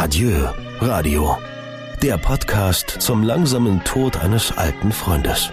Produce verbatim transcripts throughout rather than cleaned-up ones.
Adieu, Radio. Der Podcast zum langsamen Tod eines alten Freundes.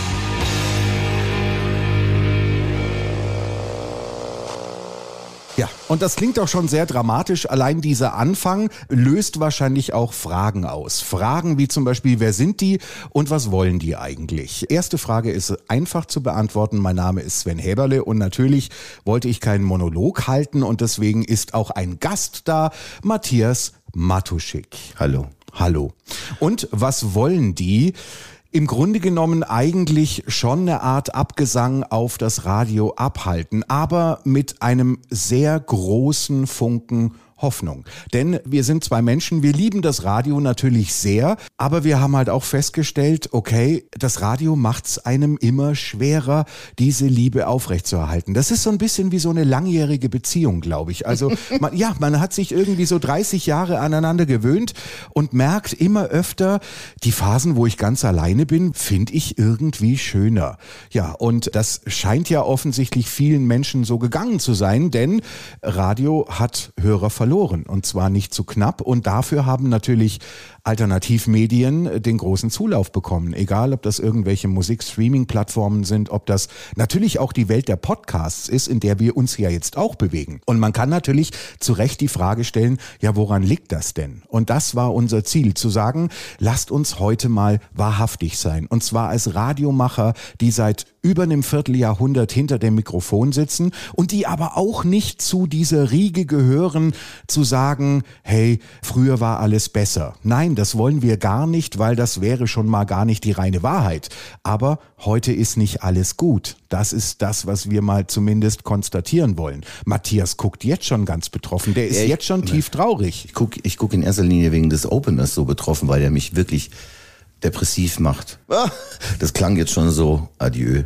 Ja, und das klingt doch schon sehr dramatisch. Allein dieser Anfang löst wahrscheinlich auch Fragen aus. Fragen wie zum Beispiel, wer sind die und was wollen die eigentlich? Erste Frage ist einfach zu beantworten. Mein Name ist Sven Häberle und natürlich wollte ich keinen Monolog halten und deswegen ist auch ein Gast da, Matthias Matuschik. Hallo. Hallo. Und was wollen die? Im Grunde genommen eigentlich schon eine Art Abgesang auf das Radio abhalten, aber mit einem sehr großen Funken Hoffnung. Denn wir sind zwei Menschen, wir lieben das Radio natürlich sehr, aber wir haben halt auch festgestellt, okay, das Radio macht's einem immer schwerer, diese Liebe aufrechtzuerhalten. Das ist so ein bisschen wie so eine langjährige Beziehung, glaube ich. Also man, ja, man hat sich irgendwie so dreißig Jahre aneinander gewöhnt und merkt immer öfter, die Phasen, wo ich ganz alleine bin, finde ich irgendwie schöner. Ja, und das scheint ja offensichtlich vielen Menschen so gegangen zu sein, denn Radio hat Hörer verloren. Und zwar nicht zu knapp. Und dafür haben natürlich Alternativmedien den großen Zulauf bekommen. Egal, ob das irgendwelche Musik-Streaming-Plattformen sind, ob das natürlich auch die Welt der Podcasts ist, in der wir uns ja jetzt auch bewegen. Und man kann natürlich zu Recht die Frage stellen, ja, woran liegt das denn? Und das war unser Ziel, zu sagen, lasst uns heute mal wahrhaftig sein. Und zwar als Radiomacher, die seit über einem Vierteljahrhundert hinter dem Mikrofon sitzen und die aber auch nicht zu dieser Riege gehören, zu sagen, hey, früher war alles besser. Nein, das wollen wir gar nicht, weil das wäre schon mal gar nicht die reine Wahrheit. Aber heute ist nicht alles gut. Das ist das, was wir mal zumindest konstatieren wollen. Matthias guckt jetzt schon ganz betroffen. Der ist ja, ich, jetzt schon tief traurig. Ich gucke ich guck in erster Linie wegen des Openers so betroffen, weil er mich wirklich depressiv macht. Das klang jetzt schon so, adieu.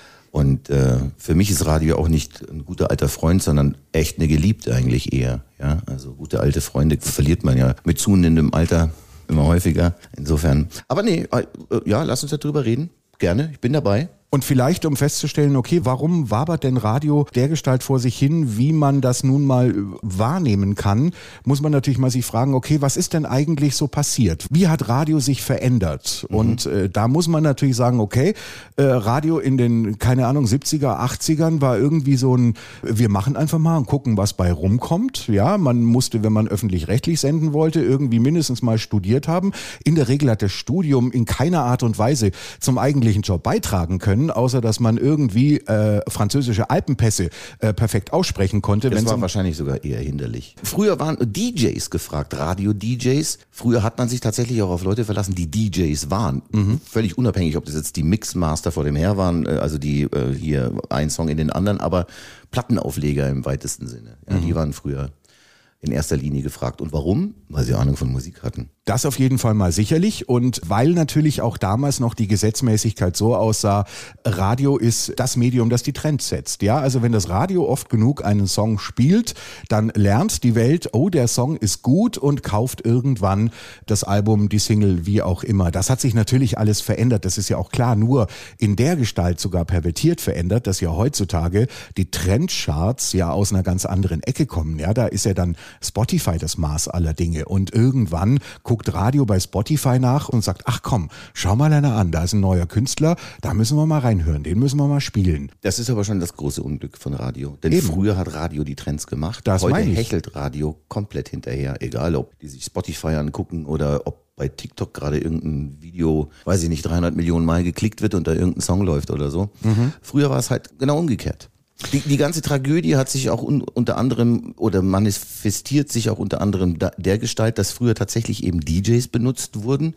Und äh, für mich ist Radio auch nicht ein guter alter Freund, sondern echt eine Geliebte eigentlich eher. Ja, also gute alte Freunde verliert man ja mit zunehmendem Alter immer häufiger. Insofern. Aber nee, äh, ja, lass uns darüber reden. Gerne, ich bin dabei. Und vielleicht, um festzustellen, okay, warum wabert denn Radio dergestalt vor sich hin, wie man das nun mal wahrnehmen kann, muss man natürlich mal sich fragen, okay, was ist denn eigentlich so passiert? Wie hat Radio sich verändert? Mhm. Und äh, da muss man natürlich sagen, okay, äh, Radio in den, keine Ahnung, siebziger, achtzigern war irgendwie so ein, wir machen einfach mal und gucken, was bei rumkommt. Ja, man musste, wenn man öffentlich-rechtlich senden wollte, irgendwie mindestens mal studiert haben. In der Regel hat das Studium in keiner Art und Weise zum eigentlichen Job beitragen können, außer dass man irgendwie äh, französische Alpenpässe äh, perfekt aussprechen konnte. Das war wahrscheinlich sogar eher hinderlich. Früher waren D Js gefragt, Radio-D Js. Früher hat man sich tatsächlich auch auf Leute verlassen, die D Js waren. Mhm. Völlig unabhängig, ob das jetzt die Mixmaster vor dem Her waren, also die äh, hier ein Song in den anderen, aber Plattenaufleger im weitesten Sinne. Ja, mhm. Die waren früher in erster Linie gefragt. Und warum? Weil sie Ahnung von Musik hatten. Das auf jeden Fall mal sicherlich. Und weil natürlich auch damals noch die Gesetzmäßigkeit so aussah, Radio ist das Medium, das die Trends setzt. Ja, also wenn das Radio oft genug einen Song spielt, dann lernt die Welt, oh, der Song ist gut und kauft irgendwann das Album, die Single, wie auch immer. Das hat sich natürlich alles verändert. Das ist ja auch klar, nur in der Gestalt sogar pervertiert verändert, dass ja heutzutage die Trendcharts ja aus einer ganz anderen Ecke kommen. Ja, da ist ja dann Spotify das Maß aller Dinge. Und irgendwann guckt Radio bei Spotify nach und sagt, ach komm, schau mal einer an, da ist ein neuer Künstler, da müssen wir mal reinhören, den müssen wir mal spielen. Das ist aber schon das große Unglück von Radio. Denn Eben. früher hat Radio die Trends gemacht. Das Heute meine ich. hechelt Radio komplett hinterher, egal ob die sich Spotify angucken oder ob bei TikTok gerade irgendein Video, weiß ich nicht, dreihundert Millionen Mal geklickt wird und da irgendein Song läuft oder so. Mhm. Früher war es halt genau umgekehrt. Die, die ganze Tragödie hat sich auch un, unter anderem oder manifestiert sich auch unter anderem da, der Gestalt, dass früher tatsächlich eben D Js benutzt wurden,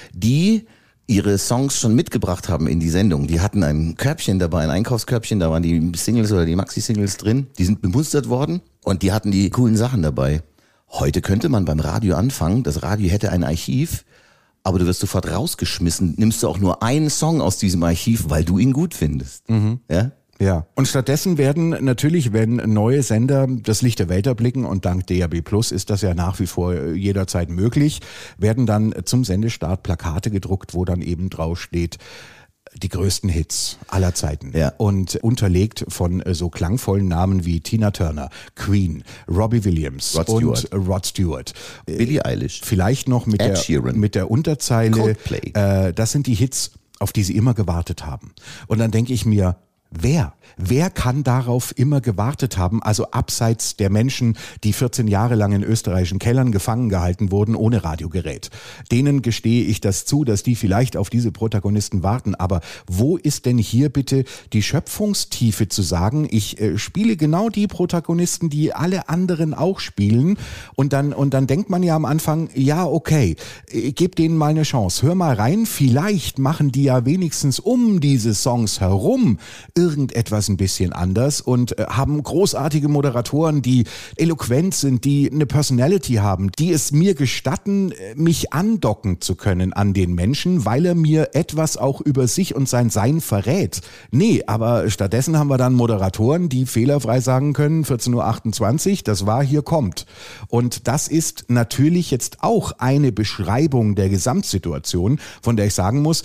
die ihre Songs schon mitgebracht haben in die Sendung. Die hatten ein Körbchen dabei, ein Einkaufskörbchen, da waren die Singles oder die Maxi-Singles drin, die sind bemustert worden und die hatten die coolen Sachen dabei. Heute könnte man beim Radio anfangen, das Radio hätte ein Archiv, aber du wirst sofort rausgeschmissen, nimmst du auch nur einen Song aus diesem Archiv, weil du ihn gut findest. Mhm. Ja? Ja, und stattdessen werden natürlich, wenn neue Sender das Licht der Welt erblicken, und dank D A B Plus ist das ja nach wie vor jederzeit möglich, werden dann zum Sendestart Plakate gedruckt, wo dann eben drauf steht, die größten Hits aller Zeiten. Ja. Und unterlegt von äh, so klangvollen Namen wie Tina Turner, Queen, Robbie Williams Rod und Stewart. äh, Rod Stewart. Äh, Billie Eilish. Vielleicht noch mit, Ed der, Sheeran. mit der Unterzeile, Coldplay. äh, das sind die Hits, auf die sie immer gewartet haben. Und dann denke ich mir, wer? Wer kann darauf immer gewartet haben? Also abseits der Menschen, die vierzehn Jahre lang in österreichischen Kellern gefangen gehalten wurden, ohne Radiogerät. Denen gestehe ich das zu, dass die vielleicht auf diese Protagonisten warten. Aber wo ist denn hier bitte die Schöpfungstiefe zu sagen, ich äh, spiele genau die Protagonisten, die alle anderen auch spielen. Und dann, und dann denkt man ja am Anfang, ja okay, äh, gib denen mal eine Chance. Hör mal rein, vielleicht machen die ja wenigstens um diese Songs herum irgendetwas ein bisschen anders und äh, haben großartige Moderatoren, die eloquent sind, die eine Personality haben, die es mir gestatten, äh, mich andocken zu können an den Menschen, weil er mir etwas auch über sich und sein Sein verrät. Nee, aber stattdessen haben wir dann Moderatoren, die fehlerfrei sagen können, vierzehn Uhr achtundzwanzig, das war, hier kommt. Und das ist natürlich jetzt auch eine Beschreibung der Gesamtsituation, von der ich sagen muss,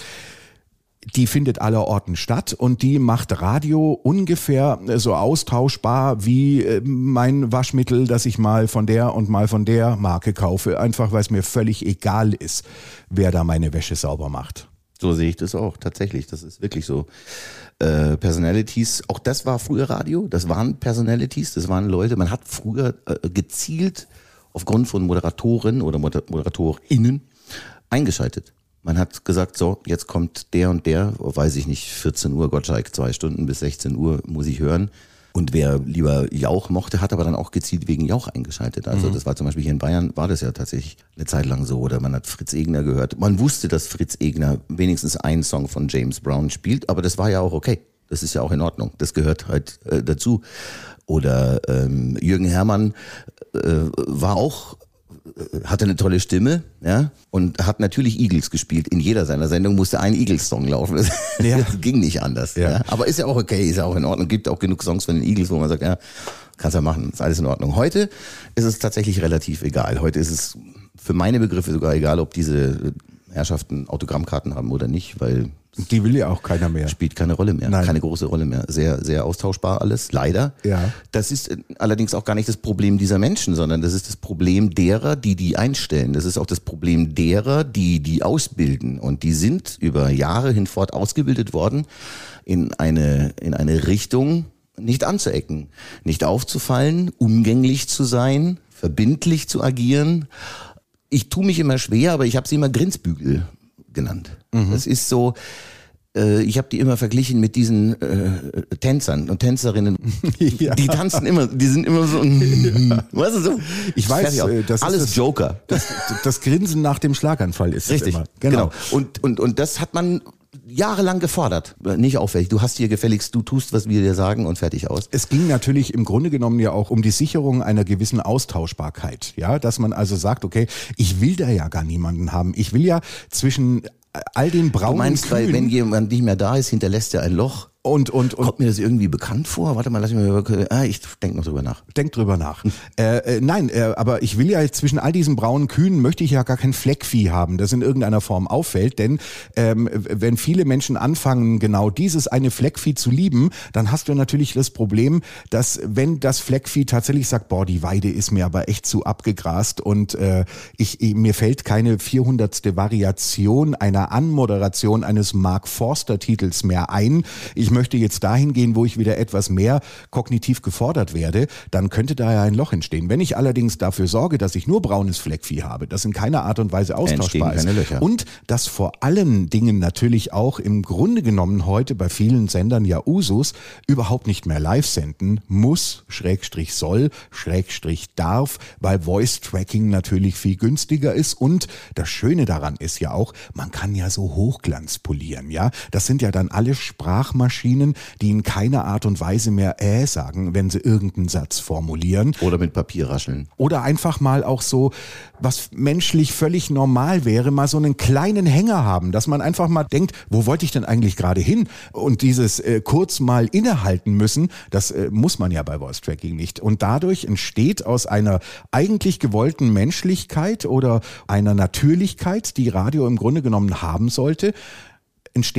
die findet allerorten statt und die macht Radio ungefähr so austauschbar wie mein Waschmittel, das ich mal von der und mal von der Marke kaufe, einfach weil es mir völlig egal ist, wer da meine Wäsche sauber macht. So sehe ich das auch, tatsächlich, das ist wirklich so. Äh, Personalities, auch das war früher Radio, das waren Personalities, das waren Leute, man hat früher äh, gezielt aufgrund von Moderatoren oder Moder- ModeratorInnen eingeschaltet. Man hat gesagt, so, jetzt kommt der und der, weiß ich nicht, vierzehn Uhr, Gottschalk, zwei Stunden bis sechzehn Uhr muss ich hören. Und wer lieber Jauch mochte, hat aber dann auch gezielt wegen Jauch eingeschaltet. Also mhm. das war zum Beispiel hier in Bayern, war das ja tatsächlich eine Zeit lang so. Oder man hat Fritz Egner gehört. Man wusste, dass Fritz Egner wenigstens einen Song von James Brown spielt, aber das war ja auch okay. Das ist ja auch in Ordnung. Das gehört halt äh, dazu. Oder ähm, Jürgen Herrmann äh, war auch hatte eine tolle Stimme, ja, und hat natürlich Eagles gespielt. In jeder seiner Sendung musste ein Eagles-Song laufen. Das, ja. das ging nicht anders. Ja. Ja. Aber ist ja auch okay, ist ja auch in Ordnung. Gibt auch genug Songs von den Eagles, wo man sagt, ja, kannst ja machen, ist alles in Ordnung. Heute ist es tatsächlich relativ egal. Heute ist es für meine Begriffe sogar egal, ob diese Herrschaften Autogrammkarten haben oder nicht, weil die will ja auch keiner mehr. Spielt keine Rolle mehr, Nein. keine große Rolle mehr. Sehr, sehr austauschbar alles, leider. Ja. Das ist allerdings auch gar nicht das Problem dieser Menschen, sondern das ist das Problem derer, die die einstellen. Das ist auch das Problem derer, die die ausbilden. Und die sind über Jahre hinfort ausgebildet worden in eine, in eine Richtung, nicht anzuecken, nicht aufzufallen, umgänglich zu sein, verbindlich zu agieren. Ich tue mich immer schwer, aber ich habe sie immer Grinsbügel genannt. Mhm. Das ist so, äh, ich habe die immer verglichen mit diesen äh, Tänzern und Tänzerinnen. Ja. Die tanzen immer, die sind immer so, ja. Weißt du so? Ich weiß, das alles ist das, Joker. Das, das Grinsen nach dem Schlaganfall ist richtig. Es immer. Genau. genau. Und, und, und das hat man jahrelang gefordert. Nicht auffällig. Du hast hier gefälligst, du tust, was wir dir sagen und fertig aus. Es ging natürlich im Grunde genommen ja auch um die Sicherung einer gewissen Austauschbarkeit. Ja, dass man also sagt, okay, ich will da ja gar niemanden haben. Ich will ja zwischen all den braunen Du meinst, Kühen, weil wenn jemand nicht mehr da ist, hinterlässt er ein Loch? Und, und, und kommt mir das irgendwie bekannt vor? Warte mal, lass mich mal, ah, ich denke noch drüber nach. Denk drüber nach. äh, äh, nein, äh, aber ich will ja zwischen all diesen braunen Kühen möchte ich ja gar kein Fleckvieh haben, das in irgendeiner Form auffällt, denn ähm, wenn viele Menschen anfangen, genau dieses eine Fleckvieh zu lieben, dann hast du natürlich das Problem, dass wenn das Fleckvieh tatsächlich sagt, boah, die Weide ist mir aber echt zu abgegrast und äh, ich, ich mir fällt keine vierhundertste Variation einer Anmoderation eines Mark Forster Titels mehr ein, ich möchte jetzt dahin gehen, wo ich wieder etwas mehr kognitiv gefordert werde, dann könnte da ja ein Loch entstehen. Wenn ich allerdings dafür sorge, dass ich nur braunes Fleckvieh habe, das in keiner Art und Weise austauschbar ist und das vor allen Dingen natürlich auch im Grunde genommen heute bei vielen Sendern ja Usus überhaupt nicht mehr live senden muss, Schrägstrich soll, Schrägstrich darf, weil Voice-Tracking natürlich viel günstiger ist und das Schöne daran ist ja auch, man kann ja so Hochglanz polieren, ja. Das sind ja dann alle Sprachmaschinen, die in keiner Art und Weise mehr äh sagen, wenn sie irgendeinen Satz formulieren. Oder mit Papier rascheln. Oder einfach mal auch so, was menschlich völlig normal wäre, mal so einen kleinen Hänger haben, dass man einfach mal denkt, wo wollte ich denn eigentlich gerade hin? Und dieses äh, kurz mal innehalten müssen, das äh, muss man ja bei Voice Tracking nicht. Und dadurch entsteht aus einer eigentlich gewollten Menschlichkeit oder einer Natürlichkeit, die Radio im Grunde genommen haben sollte, entsteht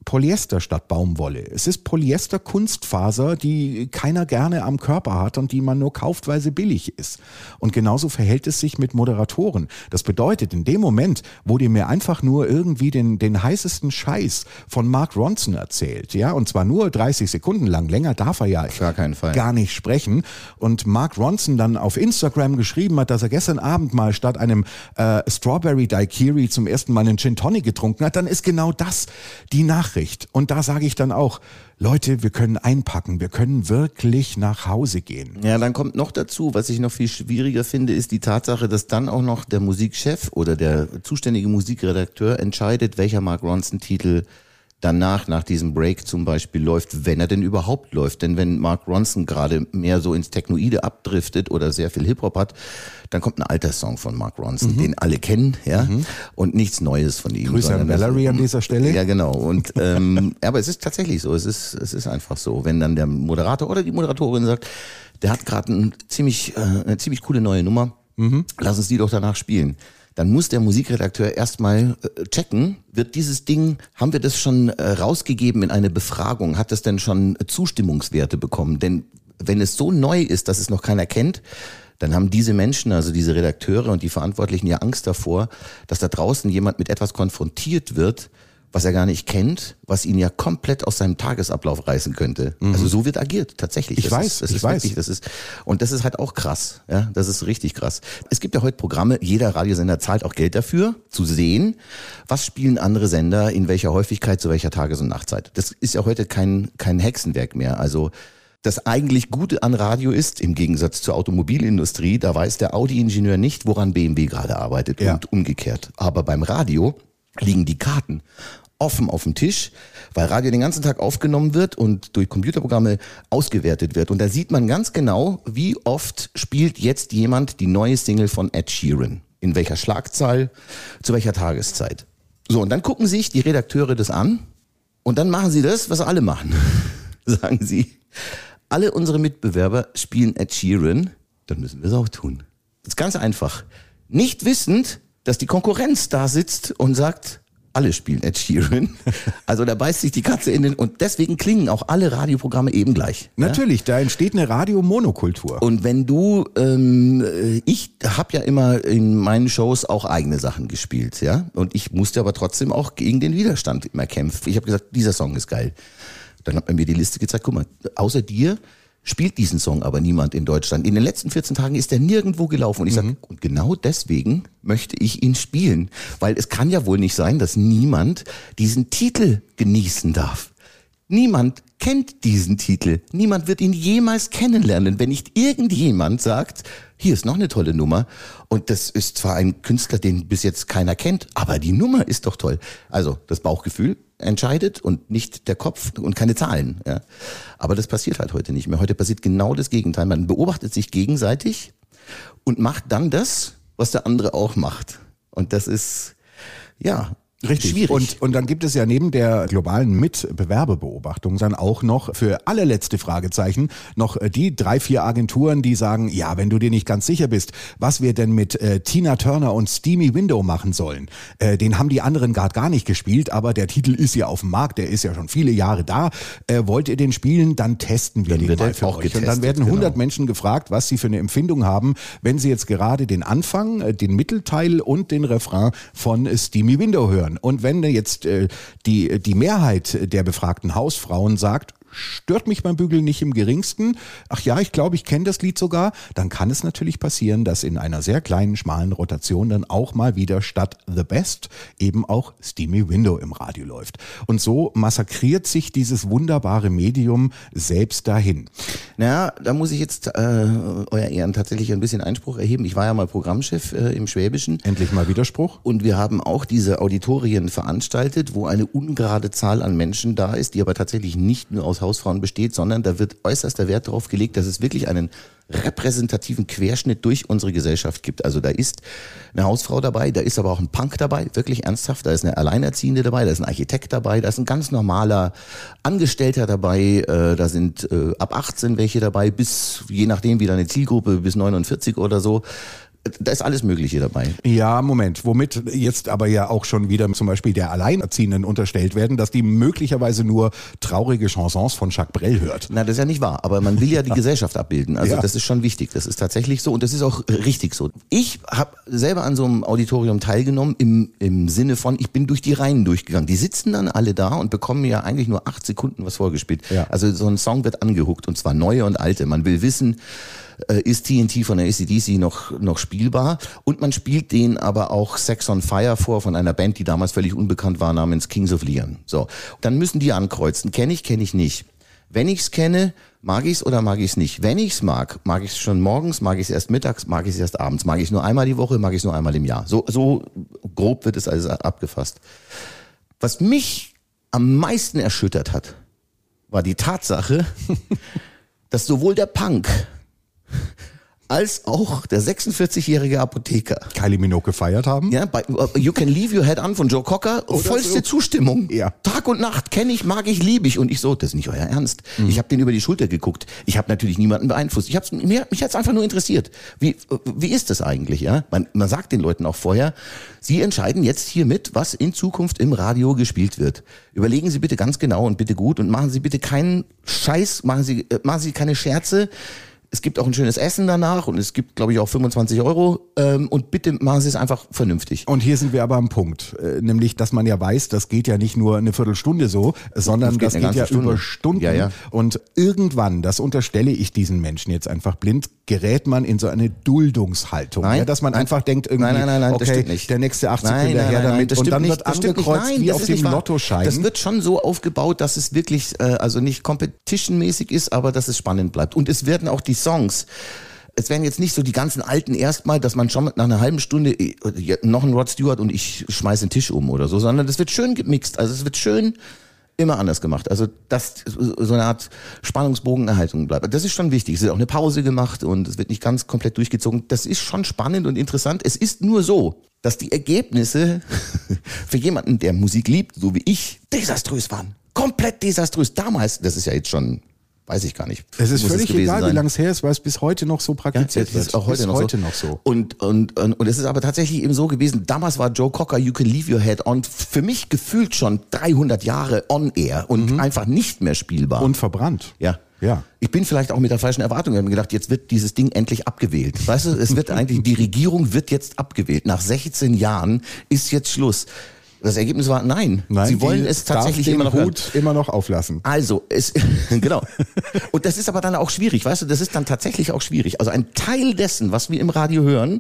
Polyester statt Baumwolle. Es ist Polyester-Kunstfaser, die keiner gerne am Körper hat und die man nur kauft, weil sie billig ist. Und genauso verhält es sich mit Moderatoren. Das bedeutet, in dem Moment, wo dir mir einfach nur irgendwie den, den heißesten Scheiß von Mark Ronson erzählt, ja, und zwar nur dreißig Sekunden lang, länger darf er ja gar keinen Fall gar nicht sprechen, und Mark Ronson dann auf Instagram geschrieben hat, dass er gestern Abend mal statt einem äh, Strawberry Daiquiri zum ersten Mal einen Gin Tonic getrunken hat, dann ist genau das die Nachricht. Und da sage ich dann auch, Leute, wir können einpacken, wir können wirklich nach Hause gehen. Ja, dann kommt noch dazu, was ich noch viel schwieriger finde, ist die Tatsache, dass dann auch noch der Musikchef oder der zuständige Musikredakteur entscheidet, welcher Mark Ronson-Titel danach, nach diesem Break zum Beispiel läuft, wenn er denn überhaupt läuft. Denn wenn Mark Ronson gerade mehr so ins Technoide abdriftet oder sehr viel Hip-Hop hat, dann kommt ein alter Song von Mark Ronson, mhm. den alle kennen, ja, mhm. und nichts Neues von ihm. Grüße an Valerie an dieser Stelle. Ja, genau. Und ähm, aber es ist tatsächlich so, es ist es ist einfach so, wenn dann der Moderator oder die Moderatorin sagt, der hat gerade ein ziemlich äh, eine ziemlich coole neue Nummer, mhm. lass uns die doch danach spielen. Dann muss der Musikredakteur erstmal äh, checken, wird dieses Ding, haben wir das schon äh, rausgegeben in eine Befragung, hat das denn schon äh, Zustimmungswerte bekommen? Denn wenn es so neu ist, dass es noch keiner kennt, dann haben diese Menschen, also diese Redakteure und die Verantwortlichen ja Angst davor, dass da draußen jemand mit etwas konfrontiert wird, was er gar nicht kennt, was ihn ja komplett aus seinem Tagesablauf reißen könnte. Mhm. Also so wird agiert, tatsächlich. Ich das weiß, ist, das ich ist weiß. Wirklich, das ist, und das ist halt auch krass. Ja, das ist richtig krass. Es gibt ja heute Programme, jeder Radiosender zahlt auch Geld dafür, zu sehen, was spielen andere Sender, in welcher Häufigkeit, zu welcher Tages- und Nachtzeit. Das ist ja heute kein, kein Hexenwerk mehr. Also das eigentlich Gute an Radio ist, im Gegensatz zur Automobilindustrie, da weiß der Audi-Ingenieur nicht, woran B M W gerade arbeitet, ja. Und umgekehrt. Aber beim Radio liegen die Karten offen auf dem Tisch, weil Radio den ganzen Tag aufgenommen wird und durch Computerprogramme ausgewertet wird. Und da sieht man ganz genau, wie oft spielt jetzt jemand die neue Single von Ed Sheeran. In welcher Schlagzahl, zu welcher Tageszeit. So, und dann gucken sich die Redakteure das an und dann machen sie das, was alle machen. Sagen sie, alle unsere Mitbewerber spielen Ed Sheeran, dann müssen wir es auch tun. Das ist ganz einfach. Nicht wissend, dass die Konkurrenz da sitzt und sagt, alle spielen Ed Sheeran. Also da beißt sich die Katze in den... Und deswegen klingen auch alle Radioprogramme eben gleich. Natürlich, ja? Da entsteht eine Radiomonokultur. Und wenn du... Ähm, ich habe ja immer in meinen Shows auch eigene Sachen gespielt, ja. Und ich musste aber trotzdem auch gegen den Widerstand immer kämpfen. Ich habe gesagt, dieser Song ist geil. Dann hat man mir die Liste gezeigt, guck mal, außer dir spielt diesen Song aber niemand in Deutschland. In den letzten vierzehn Tagen ist der nirgendwo gelaufen. Und ich sage, mhm. und genau deswegen möchte ich ihn spielen. Weil es kann ja wohl nicht sein, dass niemand diesen Titel genießen darf. Niemand kennt diesen Titel. Niemand wird ihn jemals kennenlernen, wenn nicht irgendjemand sagt, hier ist noch eine tolle Nummer. Und das ist zwar ein Künstler, den bis jetzt keiner kennt, aber die Nummer ist doch toll. Also das Bauchgefühl entscheidet und nicht der Kopf und keine Zahlen. Ja. Aber das passiert halt heute nicht mehr. Heute passiert genau das Gegenteil. Man beobachtet sich gegenseitig und macht dann das, was der andere auch macht. Und das ist, ja... Richtig. Schwierig. Und, und dann gibt es ja neben der globalen Mitbewerberbeobachtung dann auch noch für allerletzte Fragezeichen noch die drei, vier Agenturen, die sagen, ja, wenn du dir nicht ganz sicher bist, was wir denn mit äh, Tina Turner und Steamy Window machen sollen, äh, den haben die anderen gerade gar nicht gespielt, aber der Titel ist ja auf dem Markt, der ist ja schon viele Jahre da. Äh, wollt ihr den spielen? Dann testen wir dann den mal für auch euch. Getestet, und dann werden hundert genau. Menschen gefragt, was sie für eine Empfindung haben, wenn sie jetzt gerade den Anfang, den Mittelteil und den Refrain von Steamy Window hören. Und wenn jetzt äh, die, die Mehrheit der befragten Hausfrauen sagt, stört mich beim Bügeln nicht im geringsten, ach ja, ich glaube, ich kenne das Lied sogar, dann kann es natürlich passieren, dass in einer sehr kleinen, schmalen Rotation dann auch mal wieder statt The Best eben auch Steamy Window im Radio läuft. Und so massakriert sich dieses wunderbare Medium selbst dahin. Naja, da muss ich jetzt äh, euer Ehren tatsächlich ein bisschen Einspruch erheben. Ich war ja mal Programmchef äh, im Schwäbischen. Endlich mal Widerspruch. Und wir haben auch diese Auditorien veranstaltet, wo eine ungerade Zahl an Menschen da ist, die aber tatsächlich nicht nur aus Hausfrauen besteht, sondern da wird äußerster Wert darauf gelegt, dass es wirklich einen repräsentativen Querschnitt durch unsere Gesellschaft gibt. Also da ist eine Hausfrau dabei, da ist aber auch ein Punk dabei, wirklich ernsthaft, da ist eine Alleinerziehende dabei, da ist ein Architekt dabei, da ist ein ganz normaler Angestellter dabei, äh, da sind äh, ab achtzehn welche dabei, bis, je nachdem wie deine Zielgruppe, bis neunundvierzig oder so. Da ist alles Mögliche dabei. Ja, Moment. Womit jetzt aber ja auch schon wieder zum Beispiel der Alleinerziehenden unterstellt werden, dass die möglicherweise nur traurige Chansons von Jacques Brel hört. Na, das ist ja nicht wahr. Aber man will ja die Gesellschaft abbilden. Also Ja. das ist schon wichtig. Das ist tatsächlich so und das ist auch richtig so. Ich habe selber an so einem Auditorium teilgenommen im, im Sinne von, ich bin durch die Reihen durchgegangen. Die sitzen dann alle da und bekommen ja eigentlich nur acht Sekunden was vorgespielt. Ja. Also so ein Song wird angehuckt und zwar neue und alte. Man will wissen, äh, ist T N T von der A C D C noch, noch spielbar? Und man spielt denen aber auch Sex on Fire vor von einer Band, die damals völlig unbekannt war, namens Kings of Leon. So, dann müssen die ankreuzen. Kenne ich, kenne ich nicht. Wenn ich's kenne, mag ich's oder mag ich's nicht? Wenn ich's mag, mag ich's schon morgens, mag ich's erst mittags, mag ich's erst abends, mag ich's nur einmal die Woche, mag ich's nur einmal im Jahr. So, so grob wird es also abgefasst. Was mich am meisten erschüttert hat, war die Tatsache, dass sowohl der Punk als auch der sechsundvierzigjährige Apotheker Kylie Minogue gefeiert haben? ja, bei You Can Leave Your Head On von Joe Cocker, vollste so. Zustimmung. Ja. Tag und Nacht, kenne ich, mag ich, liebe ich. Und ich so, das ist nicht euer Ernst. Mhm. Ich habe den über die Schulter geguckt. Ich habe natürlich niemanden beeinflusst. Ich hab's, mir, mich hat's einfach nur interessiert. Wie, wie ist das eigentlich? Ja? Man, man sagt den Leuten auch vorher, sie entscheiden jetzt hier mit, was in Zukunft im Radio gespielt wird. Überlegen Sie bitte ganz genau und bitte gut und machen Sie bitte keinen Scheiß, machen Sie, äh, machen Sie keine Scherze. Es gibt auch ein schönes Essen danach und es gibt, glaube ich, auch fünfundzwanzig Euro. Ähm, und bitte machen Sie es einfach vernünftig. Und hier sind wir aber am Punkt, äh, nämlich, dass man ja weiß, das geht ja nicht nur eine Viertelstunde so, sondern das geht, das geht ja Stunde. über Stunden. Ja, ja. Und irgendwann, das unterstelle ich diesen Menschen jetzt einfach blind, gerät man in so eine Duldungshaltung. Nein, ja, dass man nein, einfach denkt, irgendwie, nein, nein, nein, nein, okay, das stimmt nicht. der nächste acht Sekunden Nein, nein, her nein, damit das und stimmt dann nicht, wird das stimmt nicht. angekreuzt Nein, wie das auf ist dem nicht wahr. Lottoschein. Das wird schon so aufgebaut, dass es wirklich, äh, also nicht competitionmäßig ist, aber dass es spannend bleibt. Und es werden auch die Songs, es werden jetzt nicht so die ganzen alten erstmal, dass man schon nach einer halben Stunde äh, noch ein Rod Stewart und ich schmeiß den Tisch um oder so, sondern das wird schön gemixt. Also es wird schön immer anders gemacht. Also dass so eine Art Spannungsbogenerhaltung bleibt. Das ist schon wichtig. Es wird auch eine Pause gemacht und es wird nicht ganz komplett durchgezogen. Das ist schon spannend und interessant. Es ist nur so, dass die Ergebnisse für jemanden, der Musik liebt, so wie ich, desaströs waren. Komplett desaströs. Damals, das ist ja jetzt schon, weiß ich gar nicht. Es ist muss völlig gewesen egal, sein. wie lange es her ist, weil es bis heute noch so Ja, praktiziert es wird. ist auch heute, bis noch, heute so. noch so. Und, und, und, und es ist aber tatsächlich eben so gewesen, damals war Joe Cocker You Can Leave Your Head On für mich gefühlt schon dreihundert Jahre on air und mhm. einfach nicht mehr spielbar. Und verbrannt. ja. Ja. Ich bin vielleicht auch mit der falschen Erwartung. Ich habe mir gedacht, jetzt wird dieses Ding endlich abgewählt. Weißt du, es wird eigentlich, die Regierung wird jetzt abgewählt. Nach sechzehn Jahren ist jetzt Schluss. Das Ergebnis war nein. Nein, Sie wollen die es tatsächlich darf immer den noch hören. Hut immer noch auflassen. Also, es, genau. Und das ist aber dann auch schwierig, weißt du, das ist dann tatsächlich auch schwierig. Also ein Teil dessen, was wir im Radio hören,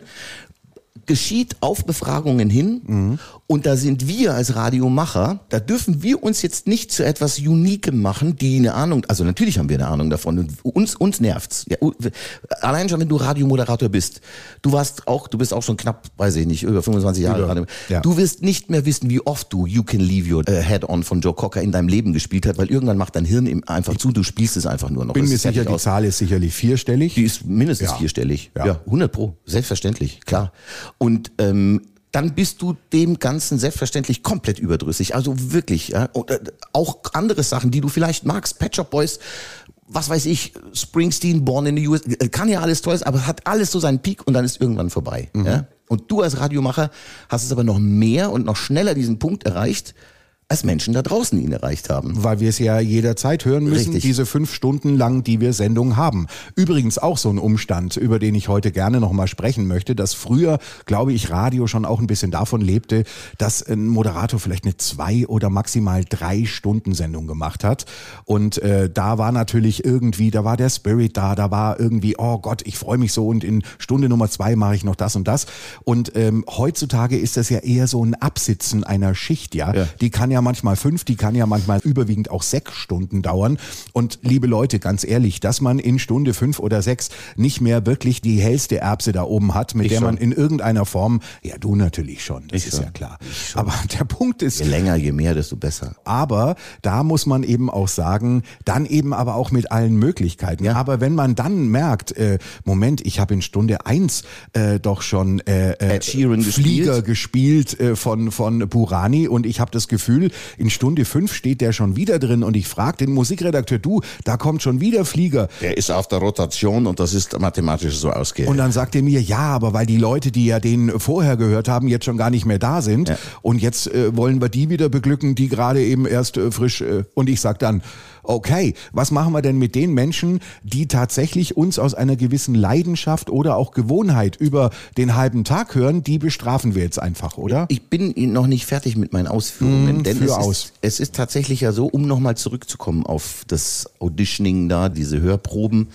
geschieht auf Befragungen hin mhm. und da sind wir als Radiomacher, da dürfen wir uns jetzt nicht zu etwas Uniquem machen, die eine Ahnung, also natürlich haben wir eine Ahnung davon und uns, uns nervt's. Ja, allein schon, wenn du Radiomoderator bist, du warst auch, du bist auch schon knapp, weiß ich nicht, über fünfundzwanzig Jahre Radio. Ja. Du wirst nicht mehr wissen, wie oft du You Can Leave Your Head On von Joe Cocker in deinem Leben gespielt hast, weil irgendwann macht dein Hirn einfach zu, du spielst es einfach nur noch. Bin Das mir ist sicher, fertig die aus. Zahl ist sicherlich vierstellig. Die ist mindestens Ja. vierstellig. Ja. Ja, hundert Pro. Selbstverständlich, klar. Und ähm, dann bist du dem Ganzen selbstverständlich komplett überdrüssig. Also wirklich. Ja? Und, äh, auch andere Sachen, die du vielleicht magst. Pet Shop Boys, was weiß ich, Springsteen, Born in the U S, kann ja alles toll sein, aber hat alles so seinen Peak und dann ist irgendwann vorbei. Mhm. Ja? Und du als Radiomacher hast es aber noch mehr und noch schneller diesen Punkt erreicht, als Menschen da draußen ihn erreicht haben. Weil wir es ja jederzeit hören müssen, Richtig. diese fünf Stunden lang, die wir Sendung haben. Übrigens auch so ein Umstand, über den ich heute gerne nochmal sprechen möchte, dass früher, glaube ich, Radio schon auch ein bisschen davon lebte, dass ein Moderator vielleicht eine zwei oder maximal drei Stunden Sendung gemacht hat. Und äh, da war natürlich irgendwie, da war der Spirit da, da war irgendwie, oh Gott, ich freue mich so und in Stunde Nummer zwei mache ich noch das und das. Und ähm, heutzutage ist das ja eher so ein Absitzen einer Schicht, ja. Ja. Die kann ja manchmal fünf, die kann ja manchmal überwiegend auch sechs Stunden dauern. Und liebe Leute, ganz ehrlich, dass man in Stunde fünf oder sechs nicht mehr wirklich die hellste Erbse da oben hat, mit Ich der schon. man in irgendeiner Form, ja du natürlich schon, das Ich ist schon. ja klar. Aber der Punkt ist, Je länger, je mehr, desto besser. aber da muss man eben auch sagen, dann eben aber auch mit allen Möglichkeiten. Ja. Aber wenn man dann merkt, äh, Moment, ich habe in Stunde eins äh, doch schon äh, äh, Ed Sheeran Flieger gespielt. gespielt äh, von, von Burani und ich habe das Gefühl, Gefühl, in Stunde fünf steht der schon wieder drin und ich frage den Musikredakteur, du, da kommt schon wieder Flieger. Der ist auf der Rotation und das ist mathematisch so ausgehend. Und dann sagt er mir, ja, aber weil die Leute, die ja den vorher gehört haben, jetzt schon gar nicht mehr da sind ja. und jetzt äh, wollen wir die wieder beglücken, die gerade eben erst äh, frisch äh, und ich sag dann, okay, was machen wir denn mit den Menschen, die tatsächlich uns aus einer gewissen Leidenschaft oder auch Gewohnheit über den halben Tag hören, die bestrafen wir jetzt einfach, oder? Ich bin noch nicht fertig mit meinen Ausführungen, mm, denn für es, aus. Ist, es ist tatsächlich ja so, um nochmal zurückzukommen auf das Auditioning da, diese Hörproben.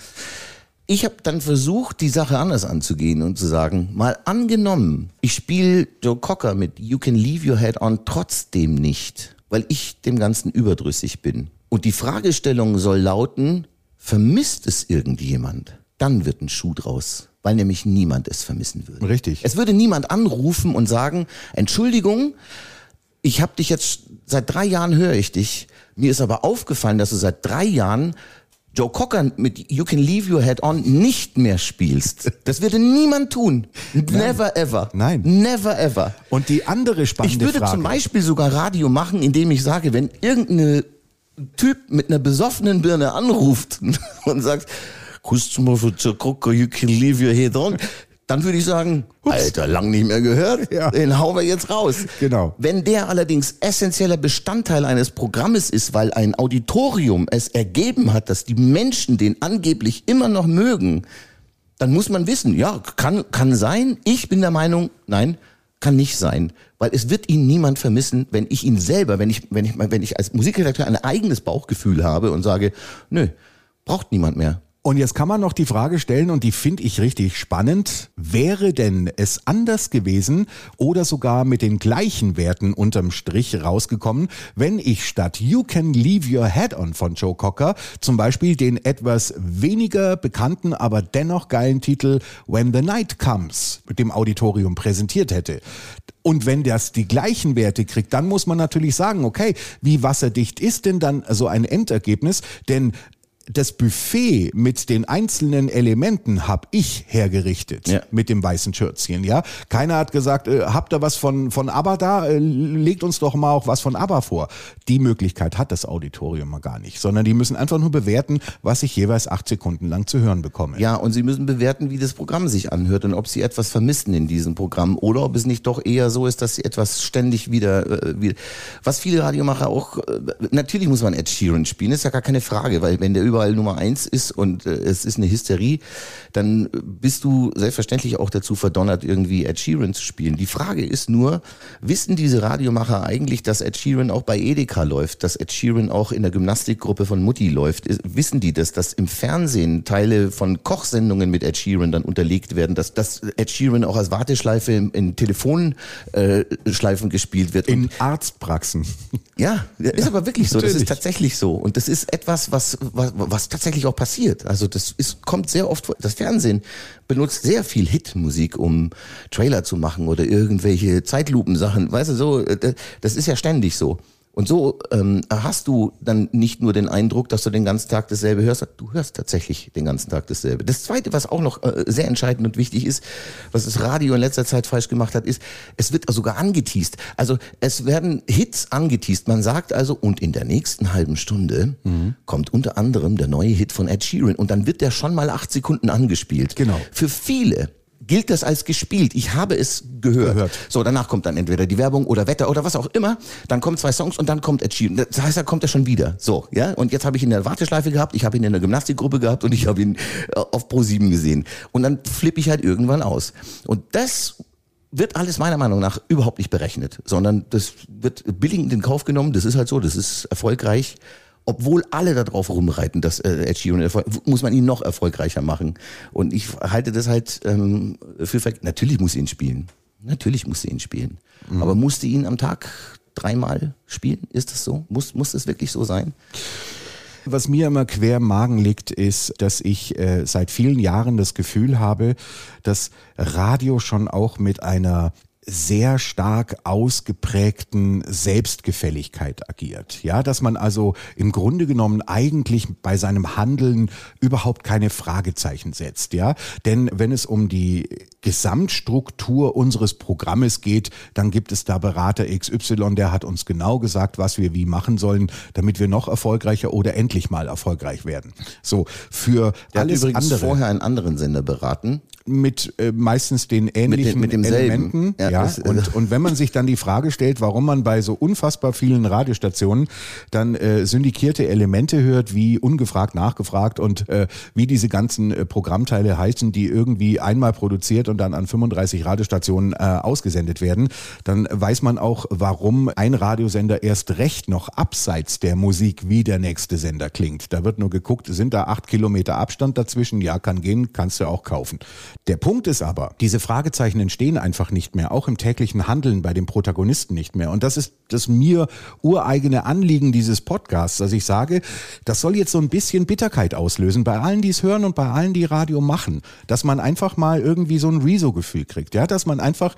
Ich habe dann versucht, die Sache anders anzugehen und zu sagen, mal angenommen, ich spiele Joe Cocker mit You Can Leave Your Head On trotzdem nicht, weil ich dem Ganzen überdrüssig bin. Und die Fragestellung soll lauten, vermisst es irgendjemand? Dann wird ein Schuh draus, weil nämlich niemand es vermissen würde. Richtig. Es würde niemand anrufen und sagen, Entschuldigung, ich habe dich jetzt, seit drei Jahren höre ich dich, mir ist aber aufgefallen, dass du seit drei Jahren Joe Cocker mit You Can Leave Your Head On nicht mehr spielst. Das würde niemand tun. Never ever. Nein. Never ever. Und die andere spannende Ich würde Frage. zum Beispiel sogar Radio machen, indem ich sage, wenn irgendeine Typ mit einer besoffenen Birne anruft und sagt, kannst du mal für Joe Cocker You Can Leave Your Head On, dann würde ich sagen, Ups. Alter, lang nicht mehr gehört, ja. Den hauen wir jetzt raus. Genau. Wenn der allerdings essentieller Bestandteil eines Programmes ist, weil ein Auditorium es ergeben hat, dass die Menschen den angeblich immer noch mögen, dann muss man wissen, ja, kann, kann sein. Ich bin der Meinung, nein, kann nicht sein, weil es wird ihn niemand vermissen, wenn ich ihn selber, wenn ich, wenn ich, wenn ich als Musikredakteur ein eigenes Bauchgefühl habe und sage, nö, braucht niemand mehr. Und jetzt kann man noch die Frage stellen, und die finde ich richtig spannend, wäre denn es anders gewesen oder sogar mit den gleichen Werten unterm Strich rausgekommen, wenn ich statt You Can Leave Your Head On von Joe Cocker zum Beispiel den etwas weniger bekannten, aber dennoch geilen Titel When the Night Comes mit dem Auditorium präsentiert hätte. Und wenn das die gleichen Werte kriegt, dann muss man natürlich sagen, okay, wie wasserdicht ist denn dann so ein Endergebnis? Denn das Buffet mit den einzelnen Elementen habe ich hergerichtet, ja. Mit dem weißen Schürzchen, ja. Keiner hat gesagt, äh, habt ihr was von, von ABBA da? Äh, legt uns doch mal auch was von ABBA vor. Die Möglichkeit hat das Auditorium mal gar nicht, sondern die müssen einfach nur bewerten, was ich jeweils acht Sekunden lang zu hören bekomme. Ja, und sie müssen bewerten, wie das Programm sich anhört und ob sie etwas vermissen in diesem Programm oder ob es nicht doch eher so ist, dass sie etwas ständig wieder, äh, wieder was viele Radiomacher auch, äh, natürlich muss man Ed Sheeran spielen, ist ja gar keine Frage, weil wenn der über Nummer eins ist und äh, es ist eine Hysterie, dann bist du selbstverständlich auch dazu verdonnert, irgendwie Ed Sheeran zu spielen. Die Frage ist nur, wissen diese Radiomacher eigentlich, dass Ed Sheeran auch bei Edeka läuft, dass Ed Sheeran auch in der Gymnastikgruppe von Mutti läuft? Ist, wissen die das, dass im Fernsehen Teile von Kochsendungen mit Ed Sheeran dann unterlegt werden, dass, dass Ed Sheeran auch als Warteschleife in, in Telefonschleifen äh, gespielt wird? In und Arztpraxen. Ja, ist ja, aber wirklich so. Natürlich. Das ist tatsächlich so. Und das ist etwas, was, was, was tatsächlich auch passiert. Also das ist, kommt sehr oft vor. Das Fernsehen benutzt sehr viel Hitmusik, um Trailer zu machen oder irgendwelche Zeitlupensachen. Weißt du, so, das ist ja ständig so. Und so ähm, hast du dann nicht nur den Eindruck, dass du den ganzen Tag dasselbe hörst, du hörst tatsächlich den ganzen Tag dasselbe. Das Zweite, was auch noch äh, sehr entscheidend und wichtig ist, was das Radio in letzter Zeit falsch gemacht hat, ist, es wird sogar angeteast. Also es werden Hits angeteast. Man sagt also, und in der nächsten halben Stunde mhm. kommt unter anderem der neue Hit von Ed Sheeran und dann wird der schon mal acht Sekunden angespielt. Genau. Für viele gilt das als gespielt. Ich habe es gehört. gehört. So, danach kommt dann entweder die Werbung oder Wetter oder was auch immer. Dann kommen zwei Songs und dann kommt Ed Sheeran. Das heißt, da kommt er schon wieder. So, ja. Und jetzt habe ich ihn in der Warteschleife gehabt, ich habe ihn in der Gymnastikgruppe gehabt und ich habe ihn auf Pro sieben gesehen. Und dann flippe ich halt irgendwann aus. Und das wird alles meiner Meinung nach überhaupt nicht berechnet, sondern das wird billigend in Kauf genommen. Das ist halt so, das ist erfolgreich. Obwohl alle da drauf rumreiten, dass äh, Ed Sheeran Erfolg, muss man ihn noch erfolgreicher machen. Und ich halte das halt ähm, für ver- natürlich muss sie ihn spielen. Natürlich muss sie ihn spielen. Mhm. Aber musste ihn am Tag dreimal spielen? Ist das so? Muss, muss das wirklich so sein? Was mir immer quer im Magen liegt, ist, dass ich äh, seit vielen Jahren das Gefühl habe, dass Radio schon auch mit einer sehr stark ausgeprägten Selbstgefälligkeit agiert. Ja, dass man also im Grunde genommen eigentlich bei seinem Handeln überhaupt keine Fragezeichen setzt. Ja, denn wenn es um die Gesamtstruktur unseres Programmes geht, dann gibt es da Berater X Y, der hat uns genau gesagt, was wir wie machen sollen, damit wir noch erfolgreicher oder endlich mal erfolgreich werden. So, für der alles hat übrigens andere vorher einen anderen Sender beraten. Mit äh, meistens den ähnlichen mit, den, mit Elementen. Ja, ja, das, und, und wenn man sich dann die Frage stellt, warum man bei so unfassbar vielen Radiostationen dann äh, syndikierte Elemente hört, wie ungefragt, nachgefragt und äh, wie diese ganzen äh, Programmteile heißen, die irgendwie einmal produziert und dann an fünfunddreißig Radiostationen äh, ausgesendet werden, dann weiß man auch, warum ein Radiosender erst recht noch abseits der Musik wie der nächste Sender klingt. Da wird nur geguckt, sind da acht Kilometer Abstand dazwischen? Ja, kann gehen, kannst du auch kaufen. Der Punkt ist aber, diese Fragezeichen entstehen einfach nicht mehr, auch im täglichen Handeln bei den Protagonisten nicht mehr. Und das ist das mir ureigene Anliegen dieses Podcasts, dass ich sage, das soll jetzt so ein bisschen Bitterkeit auslösen bei allen, die es hören und bei allen, die Radio machen, dass man einfach mal irgendwie so ein Rezo-Gefühl kriegt, ja, dass man einfach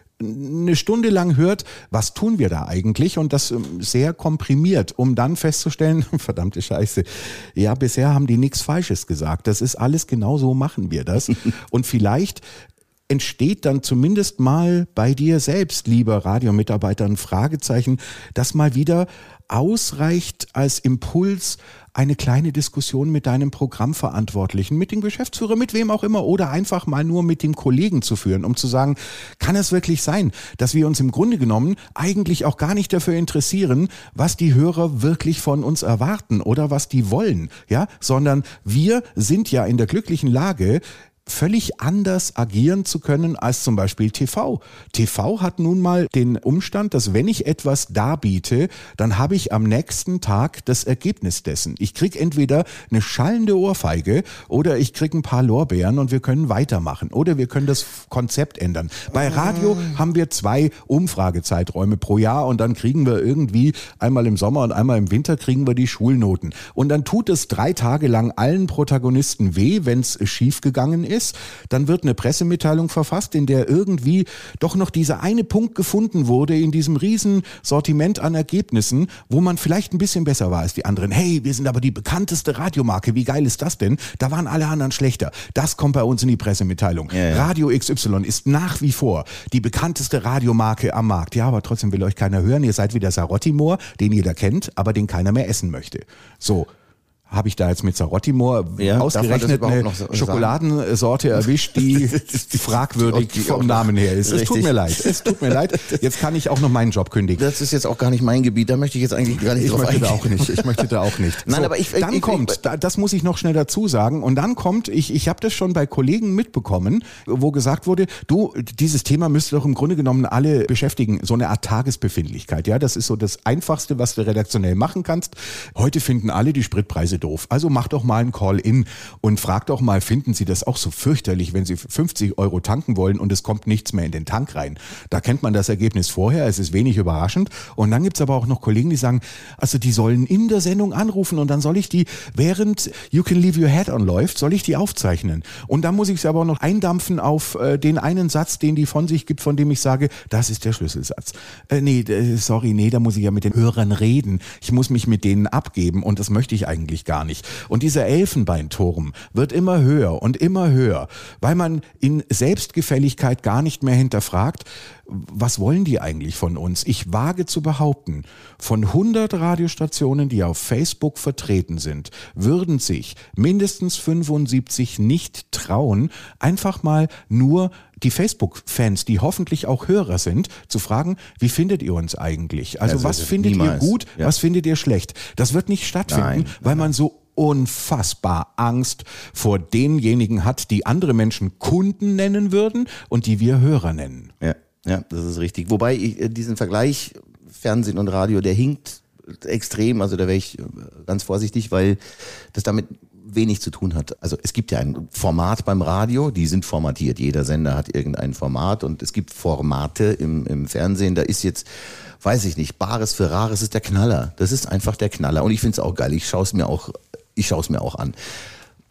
eine Stunde lang hört, was tun wir da eigentlich, und das sehr komprimiert, um dann festzustellen, verdammte Scheiße, ja, bisher haben die nichts Falsches gesagt, das ist alles genau so, machen wir das. Und vielleicht entsteht dann zumindest mal bei dir selbst, lieber Radiomitarbeiter, ein Fragezeichen, das mal wieder ausreicht als Impuls, eine kleine Diskussion mit deinem Programmverantwortlichen, mit dem Geschäftsführer, mit wem auch immer, oder einfach mal nur mit dem Kollegen zu führen, um zu sagen, kann es wirklich sein, dass wir uns im Grunde genommen eigentlich auch gar nicht dafür interessieren, was die Hörer wirklich von uns erwarten oder was die wollen, ja, sondern wir sind ja in der glücklichen Lage, völlig anders agieren zu können als zum Beispiel T V. T V hat nun mal den Umstand, dass wenn ich etwas darbiete, dann habe ich am nächsten Tag das Ergebnis dessen. Ich kriege entweder eine schallende Ohrfeige oder ich kriege ein paar Lorbeeren und wir können weitermachen oder wir können das Konzept ändern. Bei Radio haben wir zwei Umfragezeiträume pro Jahr und dann kriegen wir irgendwie einmal im Sommer und einmal im Winter kriegen wir die Schulnoten. Und dann tut es drei Tage lang allen Protagonisten weh, wenn es schief gegangen ist. Dann wird eine Pressemitteilung verfasst, in der irgendwie doch noch dieser eine Punkt gefunden wurde in diesem riesen Sortiment an Ergebnissen, wo man vielleicht ein bisschen besser war als die anderen. Hey, wir sind aber die bekannteste Radiomarke, wie geil ist das denn? Da waren alle anderen schlechter. Das kommt bei uns in die Pressemitteilung. Ja, ja. Radio X Y ist nach wie vor die bekannteste Radiomarke am Markt. Ja, aber trotzdem will euch keiner hören. Ihr seid wie der Sarottimor, den jeder kennt, aber den keiner mehr essen möchte. So. Habe ich da jetzt mit Sarottimor ja, ausgerechnet eine so Schokoladensorte erwischt, die fragwürdig die vom Namen her ist. Richtig. Es tut mir leid, es tut mir leid. Jetzt kann ich auch noch meinen Job kündigen. Das ist jetzt auch gar nicht mein Gebiet, da möchte ich jetzt eigentlich gar nicht ich drauf möchte eingehen. Da auch nicht. Ich möchte da auch nicht. Nein, so, aber ich, dann ich, kommt, ich, da, das muss ich noch schnell dazu sagen, und dann kommt, ich, ich habe das schon bei Kollegen mitbekommen, wo gesagt wurde, du, dieses Thema müsste doch im Grunde genommen alle beschäftigen, so eine Art Tagesbefindlichkeit. Ja, das ist so das Einfachste, was du redaktionell machen kannst. Heute finden alle die Spritpreise doof, also mach doch mal ein Call-in und frag doch mal, finden Sie das auch so fürchterlich, wenn Sie fünfzig Euro tanken wollen und es kommt nichts mehr in den Tank rein? Da kennt man das Ergebnis vorher, es ist wenig überraschend. Und dann gibt's aber auch noch Kollegen, die sagen, also die sollen in der Sendung anrufen und dann soll ich die, während You Can Leave Your Head On läuft, soll ich die aufzeichnen. Und dann muss ich es aber auch noch eindampfen auf äh, den einen Satz, den die von sich gibt, von dem ich sage, das ist der Schlüsselsatz. Äh, nee, äh, sorry, nee, da muss ich ja mit den Hörern reden. Ich muss mich mit denen abgeben und das möchte ich eigentlich gar nicht. Und dieser Elfenbeinturm wird immer höher und immer höher, weil man in Selbstgefälligkeit gar nicht mehr hinterfragt, was wollen die eigentlich von uns? Ich wage zu behaupten, von hundert Radiostationen, die auf Facebook vertreten sind, würden sich mindestens fünfundsiebzig nicht trauen, einfach mal nur die Facebook-Fans, die hoffentlich auch Hörer sind, zu fragen, wie findet ihr uns eigentlich? Also, also was findet niemals. ihr gut, ja. was findet ihr schlecht? Das wird nicht stattfinden, nein, weil nein. man so unfassbar Angst vor denjenigen hat, die andere Menschen Kunden nennen würden und die wir Hörer nennen. Ja, ja, das ist richtig. Wobei ich diesen Vergleich Fernsehen und Radio, der hinkt extrem, also da wäre ich ganz vorsichtig, weil das damit wenig zu tun hat. Also es gibt ja ein Format beim Radio, die sind formatiert. Jeder Sender hat irgendein Format und es gibt Formate im, im Fernsehen, da ist jetzt, weiß ich nicht, Bares für Rares ist der Knaller. Das ist einfach der Knaller und ich finde es auch geil. Ich schaue es mir auch Ich schaue es mir auch an.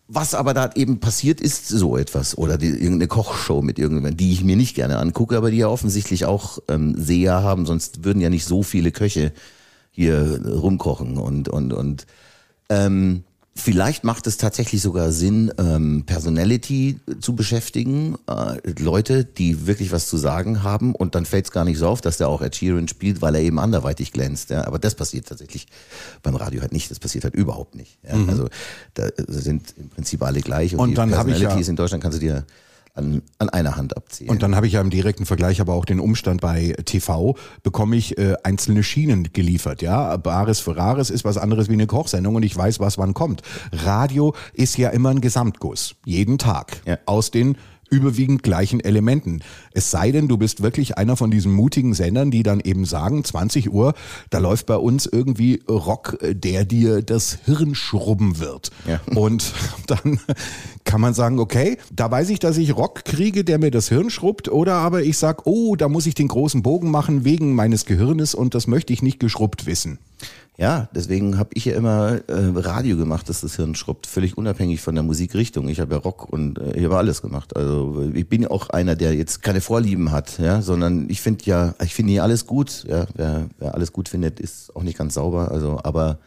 Was aber da eben passiert, ist so etwas. Oder die, irgendeine Kochshow mit irgendjemandem, die ich mir nicht gerne angucke, aber die ja offensichtlich auch ähm, Seher haben, sonst würden ja nicht so viele Köche hier rumkochen. Und, und, und ähm, vielleicht macht es tatsächlich sogar Sinn, ähm, Personality zu beschäftigen, äh, Leute, die wirklich was zu sagen haben, und dann fällt es gar nicht so auf, dass der auch Ed Sheeran spielt, weil er eben anderweitig glänzt. Ja? Aber das passiert tatsächlich beim Radio halt nicht, das passiert halt überhaupt nicht. Ja? Mhm. Also da sind im Prinzip alle gleich, und, und die dann Personalities ja in Deutschland kannst du dir An, an einer Hand abzählen. Und dann habe ich ja im direkten Vergleich aber auch den Umstand bei T V, bekomme ich äh, einzelne Schienen geliefert. Ja, Bares für Rares ist was anderes wie eine Kochsendung, und ich weiß, was wann kommt. Radio ist ja immer ein Gesamtguss, jeden Tag, ja, aus den überwiegend gleichen Elementen. Es sei denn, du bist wirklich einer von diesen mutigen Sendern, die dann eben sagen, zwanzig Uhr, da läuft bei uns irgendwie Rock, der dir das Hirn schrubben wird. Ja. Und dann kann man sagen, okay, da weiß ich, dass ich Rock kriege, der mir das Hirn schrubbt, oder aber ich sag, oh, da muss ich den großen Bogen machen wegen meines Gehirnes, und das möchte ich nicht geschrubbt wissen. Ja, deswegen habe ich ja immer äh, Radio gemacht, dass das Hirn schrubbt, völlig unabhängig von der Musikrichtung. Ich habe ja Rock und äh, ich habe alles gemacht. Also ich bin ja auch einer, der jetzt keine Vorlieben hat, ja, sondern ich finde ja, ich finde hier alles gut. Ja, wer, wer alles gut findet, ist auch nicht ganz sauber. Also, aber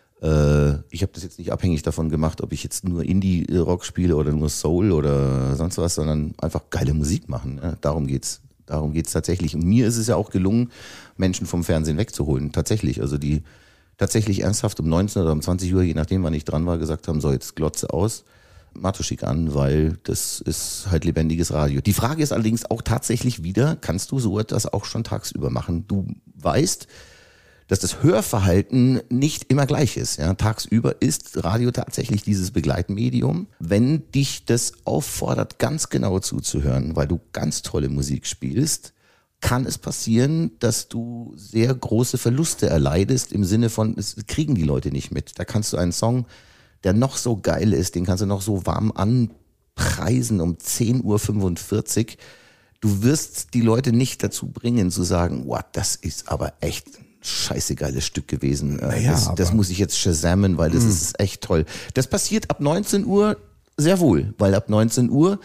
äh, ich habe das jetzt nicht abhängig davon gemacht, ob ich jetzt nur Indie-Rock spiele oder nur Soul oder sonst was, sondern einfach geile Musik machen. Ja, darum geht's. Darum geht's tatsächlich. Und mir ist es ja auch gelungen, Menschen vom Fernsehen wegzuholen. Tatsächlich. Also die tatsächlich ernsthaft um neunzehn oder um zwanzig Uhr, je nachdem, wann ich dran war, gesagt haben, so, jetzt Glotze aus, Matuschik an, weil das ist halt lebendiges Radio. Die Frage ist allerdings auch tatsächlich wieder, kannst du so etwas auch schon tagsüber machen? Du weißt, dass das Hörverhalten nicht immer gleich ist. Ja, tagsüber ist Radio tatsächlich dieses Begleitmedium. Wenn dich das auffordert, ganz genau zuzuhören, weil du ganz tolle Musik spielst, kann es passieren, dass du sehr große Verluste erleidest, im Sinne von, es kriegen die Leute nicht mit. Da kannst du einen Song, der noch so geil ist, den kannst du noch so warm anpreisen um zehn Uhr fünfundvierzig. Du wirst die Leute nicht dazu bringen, zu sagen, wow, das ist aber echt ein scheiße geiles Stück gewesen. Naja, das, das muss ich jetzt shazamen, weil das mh. ist echt toll. Das passiert ab neunzehn Uhr sehr wohl, weil ab neunzehn Uhr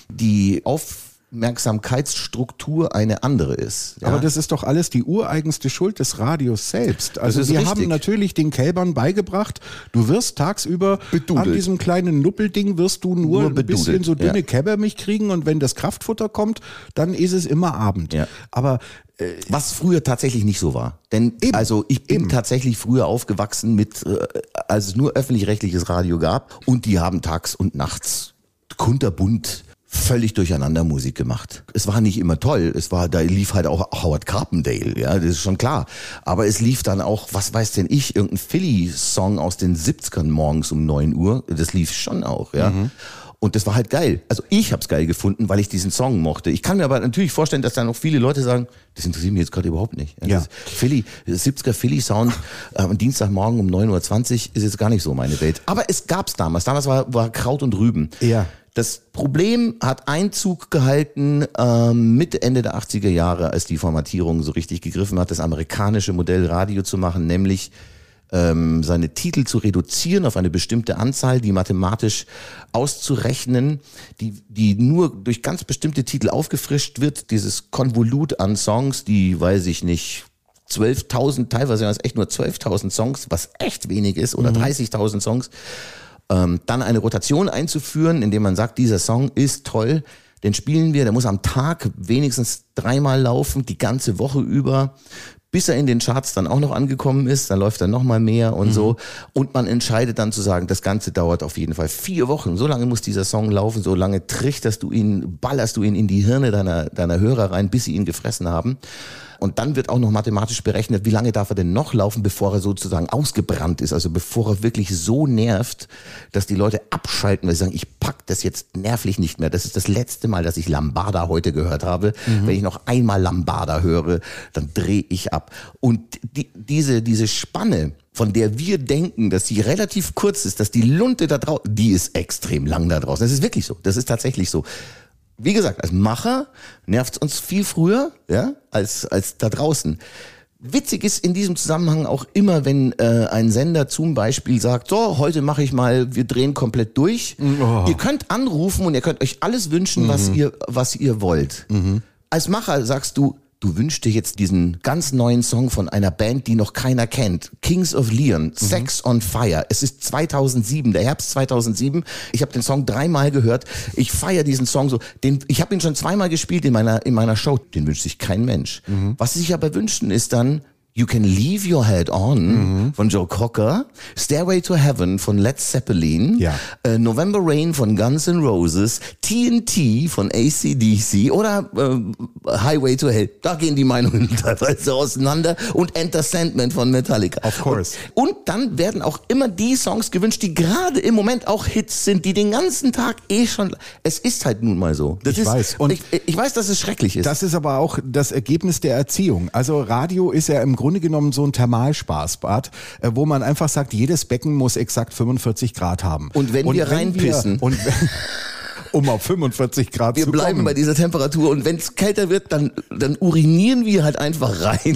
die auf Aufmerksamkeitsstruktur eine andere ist. Ja? Aber das ist doch alles die ureigenste Schuld des Radios selbst. Also wir haben natürlich den Kälbern beigebracht, du wirst tagsüber bedudelt. An diesem kleinen Nuppelding wirst du nur, nur ein bisschen so dünne ja. Käbermilch kriegen, und wenn das Kraftfutter kommt, dann ist es immer Abend. Ja. Aber äh, was früher tatsächlich nicht so war. Denn eben, also ich bin eben. tatsächlich früher aufgewachsen mit, äh, als es nur öffentlich-rechtliches Radio gab, und die haben tags und nachts kunterbunt völlig durcheinander Musik gemacht. Es war nicht immer toll, es war, da lief halt auch Howard Carpendale, ja, das ist schon klar. Aber es lief dann auch, was weiß denn ich, irgendein Philly-Song aus den siebzigern morgens um neun Uhr, das lief schon auch, ja. Mhm. Und das war halt geil. Also ich hab's geil gefunden, weil ich diesen Song mochte. Ich kann mir aber natürlich vorstellen, dass da noch viele Leute sagen, das interessiert mich jetzt gerade überhaupt nicht. Ja, ja. Philly, siebziger Philly-Sound äh, am Dienstagmorgen um neun Uhr zwanzig ist jetzt gar nicht so meine Welt. Aber es gab's damals. Damals war, war Kraut und Rüben. Ja. Das Problem hat Einzug gehalten ähm, Mitte, Ende der achtziger Jahre, als die Formatierung so richtig gegriffen hat, das amerikanische Modell Radio zu machen, nämlich ähm, seine Titel zu reduzieren auf eine bestimmte Anzahl, die mathematisch auszurechnen, die, die nur durch ganz bestimmte Titel aufgefrischt wird. Dieses Konvolut an Songs, die, weiß ich nicht, zwölftausend, teilweise waren es echt nur zwölftausend Songs, was echt wenig ist, oder mhm. dreißigtausend Songs. Ähm, dann eine Rotation einzuführen, indem man sagt, dieser Song ist toll, den spielen wir, der muss am Tag wenigstens dreimal laufen, die ganze Woche über, bis er in den Charts dann auch noch angekommen ist, dann läuft er noch mal mehr und mhm. so. Und man entscheidet dann zu sagen, das Ganze dauert auf jeden Fall vier Wochen. So lange muss dieser Song laufen, so lange trichterst du ihn, ballerst du ihn in die Hirne deiner, deiner Hörer rein, bis sie ihn gefressen haben. Und dann wird auch noch mathematisch berechnet, wie lange darf er denn noch laufen, bevor er sozusagen ausgebrannt ist, also bevor er wirklich so nervt, dass die Leute abschalten, weil sie sagen, ich pack das jetzt nervlich nicht mehr. Das ist das letzte Mal, dass ich Lambada heute gehört habe. Mhm. Wenn ich noch einmal Lambada höre, dann drehe ich ab. Und die, diese, diese Spanne, von der wir denken, dass sie relativ kurz ist, dass die Lunte da draußen, die ist extrem lang da draußen. Das ist wirklich so. Das ist tatsächlich so. Wie gesagt, als Macher nervt es uns viel früher, ja, als, als da draußen. Witzig ist in diesem Zusammenhang auch immer, wenn äh, ein Sender zum Beispiel sagt, so, heute mache ich mal, wir drehen komplett durch. Oh. Ihr könnt anrufen und ihr könnt euch alles wünschen, mhm. was ihr was ihr wollt. Mhm. Als Macher sagst du, du wünschst dir jetzt diesen ganz neuen Song von einer Band, die noch keiner kennt. Kings of Leon, mhm. Sex on Fire. Es ist zweitausendsieben, der Herbst zweitausendsieben. Ich habe den Song dreimal gehört. Ich feiere diesen Song so. Den, ich habe ihn schon zweimal gespielt in meiner in meiner Show. Den wünscht sich kein Mensch. Mhm. Was sie sich aber wünschen, ist dann You Can Leave Your Head On mhm. von Joe Cocker, Stairway to Heaven von Led Zeppelin, ja. äh, November Rain von Guns N' Roses, T N T von A C D C oder äh, Highway to Hell. Da gehen die Meinungen teilweise auseinander und Enter Sandman von Metallica. Of course. Und, und dann werden auch immer die Songs gewünscht, die gerade im Moment auch Hits sind, die den ganzen Tag eh schon... Es ist halt nun mal so. Das ich ist, weiß. Und ich, ich weiß, dass es schrecklich ist. Das ist aber auch das Ergebnis der Erziehung. Also Radio ist ja im Grunde genommen so ein Thermalspaßbad, wo man einfach sagt, jedes Becken muss exakt fünfundvierzig Grad haben. Und wenn und wir wenn reinpissen... Wir, und um auf fünfundvierzig Grad wir zu kommen. Wir bleiben bei dieser Temperatur und wenn es kälter wird, dann, dann urinieren wir halt einfach rein.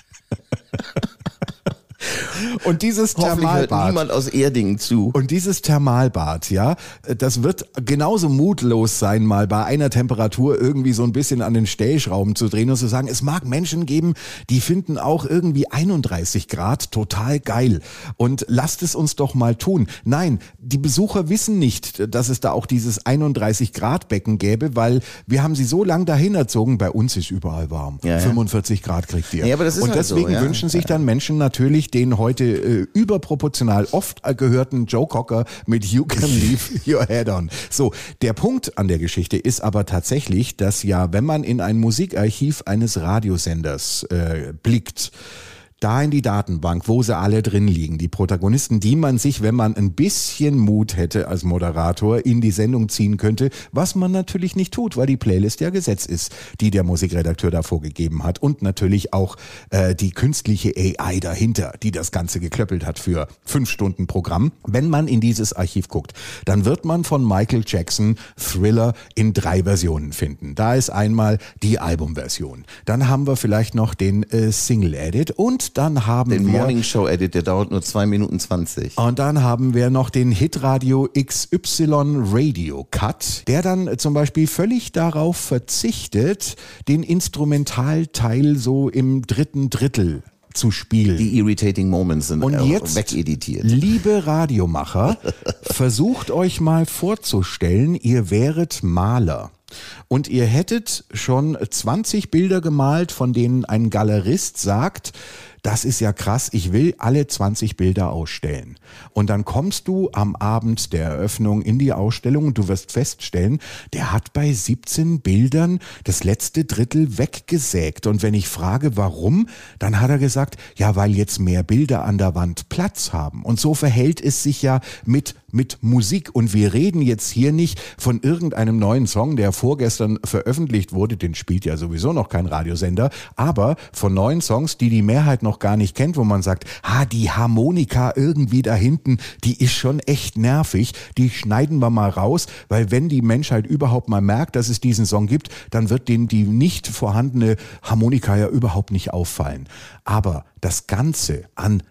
Und dieses Thermalbad. Hört niemand aus Erdingen zu. Und dieses Thermalbad, ja, das wird genauso mutlos sein, mal bei einer Temperatur irgendwie so ein bisschen an den Stellschrauben zu drehen und zu sagen, es mag Menschen geben, die finden auch irgendwie einunddreißig Grad total geil. Und lasst es uns doch mal tun. Nein, die Besucher wissen nicht, dass es da auch dieses einunddreißig Grad Becken gäbe, weil wir haben sie so lang dahin erzogen, bei uns ist überall warm. Ja, ja. fünfundvierzig Grad kriegt ihr. Ja, aber das ist und halt deswegen so, ja. wünschen sich dann Menschen natürlich den heute äh, überproportional oft gehörten Joe Cocker mit You Can Leave Your Head On. So, der Punkt an der Geschichte ist aber tatsächlich, dass ja, wenn man in ein Musikarchiv eines Radiosenders äh, blickt, da in die Datenbank, wo sie alle drin liegen, die Protagonisten, die man sich, wenn man ein bisschen Mut hätte als Moderator, in die Sendung ziehen könnte, was man natürlich nicht tut, weil die Playlist ja Gesetz ist, die der Musikredakteur da vorgegeben hat und natürlich auch äh, die künstliche A I dahinter, die das Ganze geklöppelt hat für fünf Stunden Programm. Wenn man in dieses Archiv guckt, dann wird man von Michael Jackson Thriller in drei Versionen finden. Da ist einmal die Albumversion, dann haben wir vielleicht noch den äh, Single-Edit und dann haben den wir... Den Morning Show Edit, der dauert nur zwei Minuten zwanzig. Und dann haben wir noch den Hitradio X Y Radio Cut, der dann zum Beispiel völlig darauf verzichtet, den Instrumentalteil so im dritten Drittel zu spielen. Die Irritating Moments sind und jetzt, wegeditiert. Liebe Radiomacher, versucht euch mal vorzustellen, ihr wäret Maler. Und ihr hättet schon zwanzig Bilder gemalt, von denen ein Galerist sagt, das ist ja krass, ich will alle zwanzig Bilder ausstellen. Und dann kommst du am Abend der Eröffnung in die Ausstellung und du wirst feststellen, der hat bei siebzehn Bildern das letzte Drittel weggesägt. Und wenn ich frage, warum, dann hat er gesagt, ja, weil jetzt mehr Bilder an der Wand Platz haben. Und so verhält es sich ja mit mit Musik. Und wir reden jetzt hier nicht von irgendeinem neuen Song, der vorgestern veröffentlicht wurde, den spielt ja sowieso noch kein Radiosender, aber von neuen Songs, die die Mehrheit noch gar nicht kennt, wo man sagt, ah, die Harmonika irgendwie da hinten, die ist schon echt nervig, die schneiden wir mal raus, weil wenn die Menschheit überhaupt mal merkt, dass es diesen Song gibt, dann wird denen die nicht vorhandene Harmonika ja überhaupt nicht auffallen. Aber das Ganze an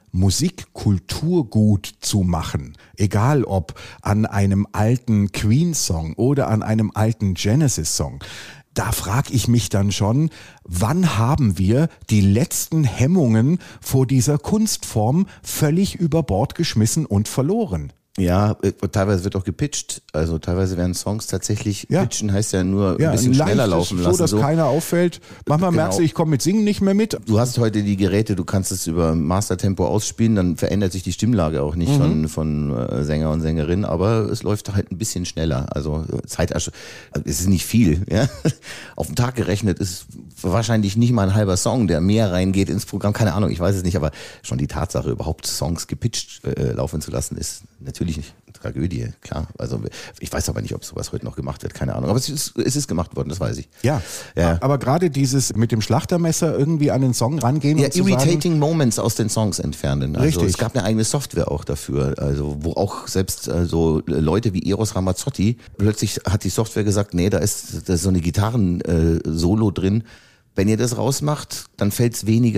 Musikkulturgut zu machen, egal ob an einem alten Queen-Song oder an einem alten Genesis-Song, da frage ich mich dann schon, wann haben wir die letzten Hemmungen vor dieser Kunstform völlig über Bord geschmissen und verloren? Ja, teilweise wird auch gepitcht. Also teilweise werden Songs tatsächlich, ja. pitchen heißt ja nur ein ja, bisschen ein schneller laufen so, lassen. Dass so, dass keiner auffällt. Manchmal genau. merkst du, ich komme mit Singen nicht mehr mit. Du hast heute die Geräte, du kannst es über Mastertempo ausspielen, dann verändert sich die Stimmlage auch nicht mhm. von, von äh, Sänger und Sängerin, aber es läuft halt ein bisschen schneller. Also Zeit, es ist nicht viel. Ja? Auf den Tag gerechnet ist wahrscheinlich nicht mal ein halber Song, der mehr reingeht ins Programm. Keine Ahnung, ich weiß es nicht, aber schon die Tatsache, überhaupt Songs gepitcht äh, laufen zu lassen, ist natürlich nicht Tragödie, klar. Also ich weiß aber nicht, ob sowas heute noch gemacht wird, keine Ahnung. Aber es ist, es ist gemacht worden, das weiß ich. Ja, ja. Aber gerade dieses mit dem Schlachtermesser irgendwie an den Song rangehen ja, und zu Irritating sagen, Moments aus den Songs entfernen. Also richtig. Es gab eine eigene Software auch dafür, also wo auch selbst also Leute wie Eros Ramazzotti, plötzlich hat die Software gesagt, nee, da ist, da ist so eine Gitarren-Solo drin. Wenn ihr das rausmacht, dann fällt es weniger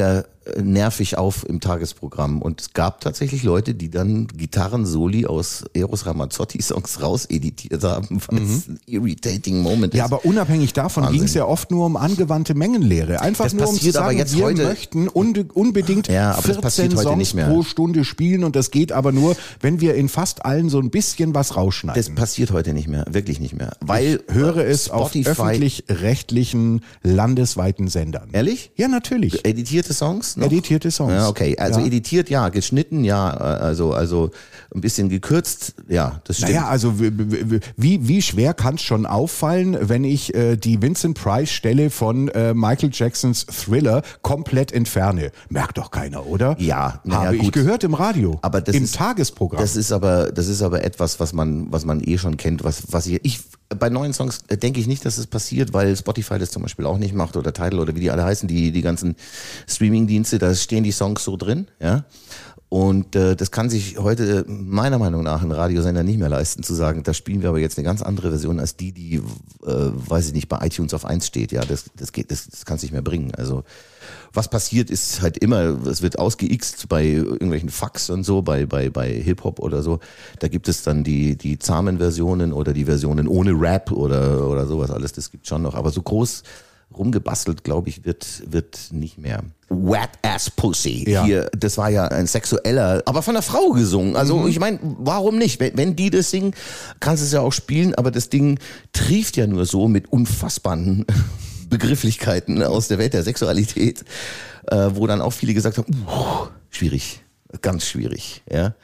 nervig auf im Tagesprogramm. Und es gab tatsächlich Leute, die dann Gitarren-Soli aus Eros Ramazzotti-Songs rauseditiert haben, weil mhm. es ein irritating Moment ist. Ja, aber unabhängig davon ging es ja oft nur um angewandte Mengenlehre. Einfach das nur um zu sagen, aber jetzt wir heute, möchten un- unbedingt ja, aber vierzehn Songs pro Stunde spielen und das geht aber nur, wenn wir in fast allen so ein bisschen was rausschneiden. Das passiert heute nicht mehr, wirklich nicht mehr. Weil ich höre es Spotify, auf öffentlich-rechtlichen, landesweiten Sendern. Ehrlich? Ja, natürlich. Editierte Songs? Noch? Editierte Songs. Ja, okay. Also ja. editiert, ja. Geschnitten, ja. Also, also ein bisschen gekürzt, ja. Das stimmt. Naja, also wie, wie schwer kann es schon auffallen, wenn ich äh, die Vincent Price Stelle von äh, Michael Jacksons Thriller komplett entferne? Merkt doch keiner, oder? Ja, naja, habe gut. ich gehört im Radio, aber das im ist, Tagesprogramm. Das ist aber, das ist aber etwas, was man, was man eh schon kennt, was, was ich, ich bei neuen Songs denke ich nicht, dass es passiert, weil Spotify das zum Beispiel auch nicht macht oder Tidal oder wie die alle heißen, die, die ganzen Streaming-Dienste, da stehen die Songs so drin, ja. Und äh, das kann sich heute meiner Meinung nach ein Radiosender nicht mehr leisten, zu sagen, da spielen wir aber jetzt eine ganz andere Version als die, die, äh, weiß ich nicht, bei iTunes auf eins steht. Ja, das, das geht, das, das kann es nicht mehr bringen. Also was passiert ist halt immer, es wird ausgeixt bei irgendwelchen Fax und so, bei bei bei Hip-Hop oder so. Da gibt es dann die die zahmen Versionen oder die Versionen ohne Rap oder oder sowas alles. Das gibt schon noch. Aber so groß rumgebastelt, glaube ich, wird wird nicht mehr. Wet Ass Pussy. Ja. Hier, das war ja ein sexueller, aber von einer Frau gesungen. Also mhm. ich meine, warum nicht? Wenn, wenn die das singen, kannst du es ja auch spielen, aber das Ding trieft ja nur so mit unfassbaren Begrifflichkeiten aus der Welt der Sexualität, äh, wo dann auch viele gesagt haben, uh, schwierig, ganz schwierig. Ja,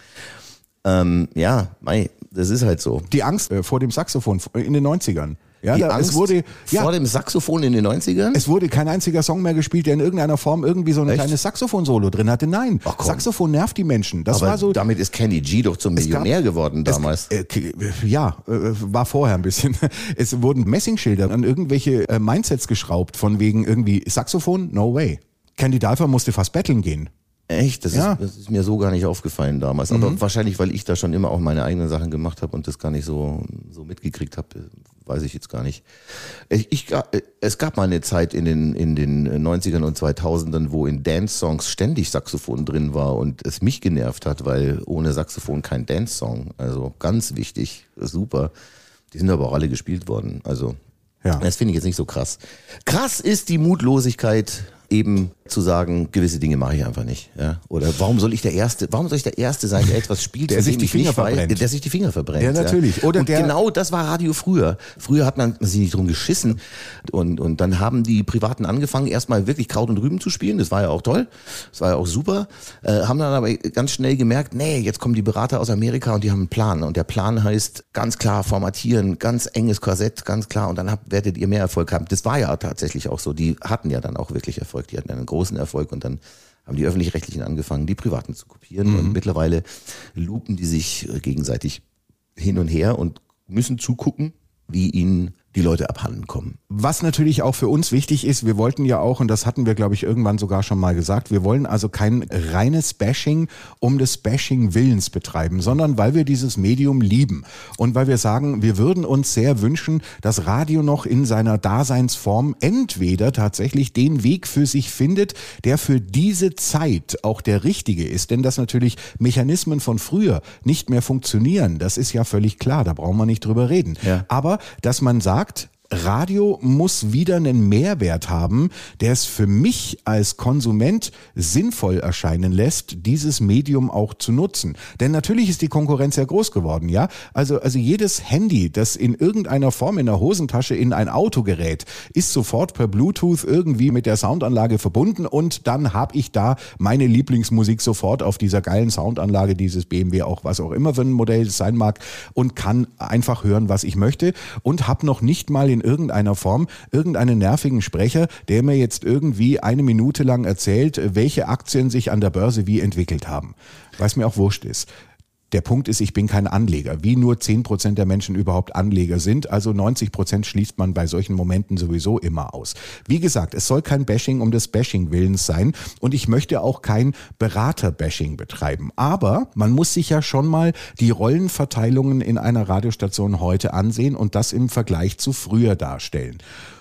ähm, ja, mei, das ist halt so. Die Angst äh, vor dem Saxophon in den neunzigern. Ja, die da, Angst es wurde, ja, vor dem Saxophon in den neunzigern? Es wurde kein einziger Song mehr gespielt, der in irgendeiner Form irgendwie so ein Echt? kleines Saxophon-Solo drin hatte. Nein, Ach, Saxophon nervt die Menschen. Das aber war so. Damit ist Kenny G doch zum Millionär gab, geworden damals. Es, äh, ja, äh, war vorher ein bisschen. Es wurden Messingschilder an irgendwelche äh, Mindsets geschraubt, von wegen irgendwie Saxophon, no way. Candy Dulfer musste fast betteln gehen. Echt? Das, ja. ist, das ist mir so gar nicht aufgefallen damals. Aber mhm. wahrscheinlich, weil ich da schon immer auch meine eigenen Sachen gemacht habe und das gar nicht so, so mitgekriegt habe, weiß ich jetzt gar nicht. Ich, ich, es gab mal eine Zeit in den, in den neunzigern und zweitausendern, wo in Dance-Songs ständig Saxophon drin war und es mich genervt hat, weil ohne Saxophon kein Dance-Song. Also ganz wichtig, super. Die sind aber auch alle gespielt worden. Also ja. Das finde ich jetzt nicht so krass. Krass ist die Mutlosigkeit, eben zu sagen, gewisse Dinge mache ich einfach nicht. Ja? Oder warum soll ich der Erste, warum soll ich der Erste sein, der etwas spielt, der sich die Finger verbrennt. Weiß, der sich die Finger verbrennt. Ja, natürlich. Oder und der genau das war Radio früher. Früher hat man sich nicht drum geschissen. Und, und dann haben die Privaten angefangen, erstmal wirklich Kraut und Rüben zu spielen. Das war ja auch toll. Das war ja auch super. Äh, haben dann aber ganz schnell gemerkt, nee, jetzt kommen die Berater aus Amerika und die haben einen Plan. Und der Plan heißt ganz klar formatieren, ganz enges Korsett, ganz klar. Und dann habt, werdet ihr mehr Erfolg haben. Das war ja tatsächlich auch so. Die hatten ja dann auch wirklich Erfolg. Die hatten einen großen Erfolg und dann haben die Öffentlich-Rechtlichen angefangen, die Privaten zu kopieren. Mhm. Und mittlerweile lupen die sich gegenseitig hin und her und müssen zugucken, wie ihnen die Leute abhanden kommen. Was natürlich auch für uns wichtig ist, wir wollten ja auch, und das hatten wir, glaube ich, irgendwann sogar schon mal gesagt, wir wollen also kein reines Bashing um des Bashing-Willens betreiben, sondern weil wir dieses Medium lieben und weil wir sagen, wir würden uns sehr wünschen, dass Radio noch in seiner Daseinsform entweder tatsächlich den Weg für sich findet, der für diese Zeit auch der richtige ist, denn dass natürlich Mechanismen von früher nicht mehr funktionieren, das ist ja völlig klar, da brauchen wir nicht drüber reden. Ja. Aber dass man sagt, Radio muss wieder einen Mehrwert haben, der es für mich als Konsument sinnvoll erscheinen lässt, dieses Medium auch zu nutzen. Denn natürlich ist die Konkurrenz ja groß geworden, ja. Also, also jedes Handy, das in irgendeiner Form in der Hosentasche in ein Auto gerät, ist sofort per Bluetooth irgendwie mit der Soundanlage verbunden und dann habe ich da meine Lieblingsmusik sofort auf dieser geilen Soundanlage, dieses B M W auch, was auch immer für ein Modell es sein mag, und kann einfach hören, was ich möchte und habe noch nicht mal in in irgendeiner Form irgendeinen nervigen Sprecher, der mir jetzt irgendwie eine Minute lang erzählt, welche Aktien sich an der Börse wie entwickelt haben. Was mir auch wurscht ist. Der Punkt ist, ich bin kein Anleger, wie nur zehn Prozent der Menschen überhaupt Anleger sind. Also neunzig Prozent schließt man bei solchen Momenten sowieso immer aus. Wie gesagt, es soll kein Bashing um des Bashing-Willens sein und ich möchte auch kein Berater-Bashing betreiben. Aber man muss sich ja schon mal die Rollenverteilungen in einer Radiostation heute ansehen und das im Vergleich zu früher darstellen.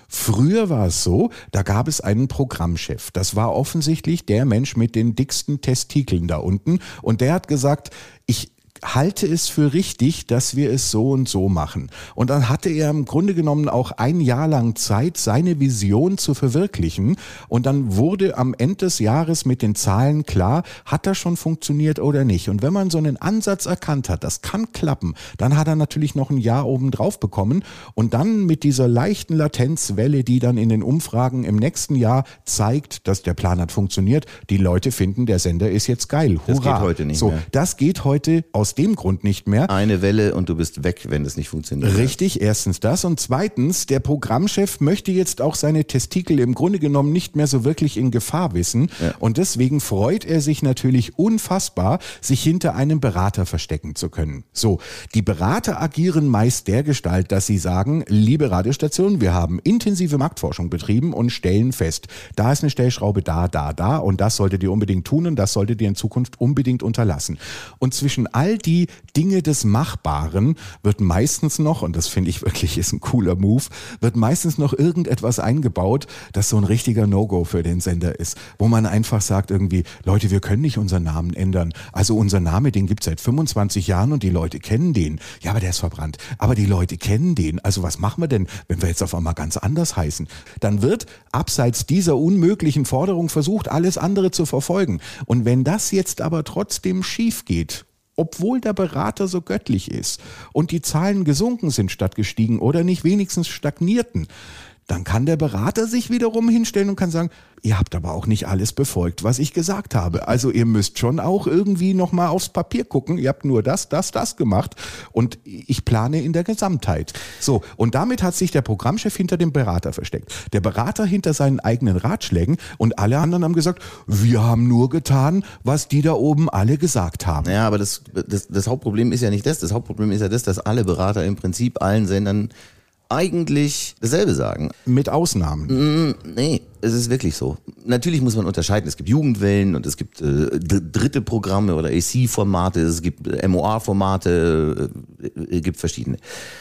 Früher war es so, da gab es einen Programmchef. Das war offensichtlich der Mensch mit den dicksten Testikeln da unten. Und der hat gesagt, ich halte es für richtig, dass wir es so und so machen. Und dann hatte er im Grunde genommen auch ein Jahr lang Zeit, seine Vision zu verwirklichen. Und dann wurde am Ende des Jahres mit den Zahlen klar, hat das schon funktioniert oder nicht. Und wenn man so einen Ansatz erkannt hat, das kann klappen, dann hat er natürlich noch ein Jahr oben drauf bekommen. Und dann mit dieser leichten Latenzwelle, die dann in den Umfragen im nächsten Jahr zeigt, dass der Plan hat funktioniert, die Leute finden, der Sender ist jetzt geil. Hurra. Das geht heute nicht so, mehr. Das geht heute aus Aus dem Grund nicht mehr. Eine Welle und du bist weg, wenn das nicht funktioniert. Richtig, erstens das. Und zweitens, der Programmchef möchte jetzt auch seine Testikel im Grunde genommen nicht mehr so wirklich in Gefahr wissen. Ja. Und deswegen freut er sich natürlich unfassbar, sich hinter einem Berater verstecken zu können. So, die Berater agieren meist dergestalt, dass sie sagen, liebe Radiostation, wir haben intensive Marktforschung betrieben und stellen fest, da ist eine Stellschraube da, da, da und das solltet ihr unbedingt tun und das solltet ihr in Zukunft unbedingt unterlassen. Und zwischen all die Dinge des Machbaren wird meistens noch, und das finde ich wirklich ist ein cooler Move, wird meistens noch irgendetwas eingebaut, das so ein richtiger No-Go für den Sender ist, wo man einfach sagt irgendwie, Leute, wir können nicht unseren Namen ändern. Also unser Name, den gibt es seit fünfundzwanzig Jahren und die Leute kennen den. Ja, aber der ist verbrannt. Aber die Leute kennen den. Also was machen wir denn, wenn wir jetzt auf einmal ganz anders heißen? Dann wird abseits dieser unmöglichen Forderung versucht, alles andere zu verfolgen. Und wenn das jetzt aber trotzdem schief geht, obwohl der Berater so göttlich ist und die Zahlen gesunken sind statt gestiegen oder nicht wenigstens stagnierten, dann kann der Berater sich wiederum hinstellen und kann sagen, ihr habt aber auch nicht alles befolgt, was ich gesagt habe. Also ihr müsst schon auch irgendwie nochmal aufs Papier gucken. Ihr habt nur das, das, das gemacht und ich plane in der Gesamtheit. So, und damit hat sich der Programmchef hinter dem Berater versteckt. Der Berater hinter seinen eigenen Ratschlägen und alle anderen haben gesagt, wir haben nur getan, was die da oben alle gesagt haben. Ja, aber das, das, das Hauptproblem ist ja nicht das. Das Hauptproblem ist ja das, dass alle Berater im Prinzip allen Sendern eigentlich dasselbe sagen. Mit Ausnahmen. Mm, nee, es ist wirklich so. Natürlich muss man unterscheiden. Es gibt Jugendwellen und es gibt äh, dritte Programme oder A C-Formate, es gibt M O A-Formate, äh, es gibt verschiedene.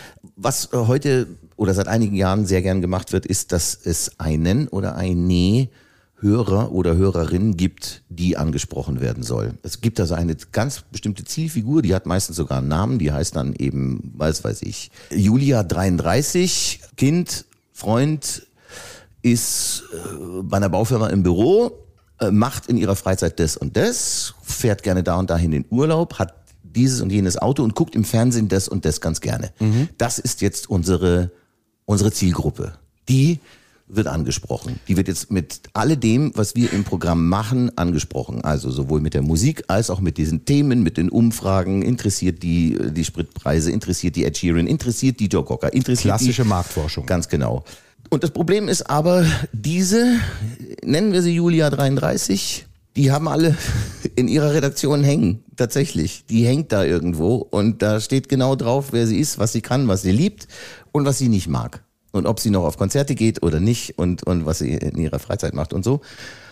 Was heute oder seit einigen Jahren sehr gern gemacht wird, ist, dass es einen oder eine Hörer oder Hörerin gibt, die angesprochen werden soll. Es gibt also eine ganz bestimmte Zielfigur, die hat meistens sogar einen Namen, die heißt dann eben, was weiß ich, Julia dreiunddreißig, Kind, Freund, ist äh, bei einer Baufirma im Büro, äh, macht in ihrer Freizeit das und das, fährt gerne da und dahin in Urlaub, hat dieses und jenes Auto und guckt im Fernsehen das und das ganz gerne. Mhm. Das ist jetzt unsere, unsere Zielgruppe. Die wird angesprochen. Die wird jetzt mit alledem, was wir im Programm machen, angesprochen. Also sowohl mit der Musik als auch mit diesen Themen, mit den Umfragen. Interessiert die die Spritpreise, interessiert die Ed Sheeran, interessiert die Joe Cocker, interessiert klassische die, Marktforschung. Ganz genau. Und das Problem ist aber, diese, nennen wir sie Julia dreiunddreißig, die haben alle in ihrer Redaktion hängen. Tatsächlich. Die hängt da irgendwo und da steht genau drauf, wer sie ist, was sie kann, was sie liebt und was sie nicht mag. Und ob sie noch auf Konzerte geht oder nicht und, und was sie in ihrer Freizeit macht und so.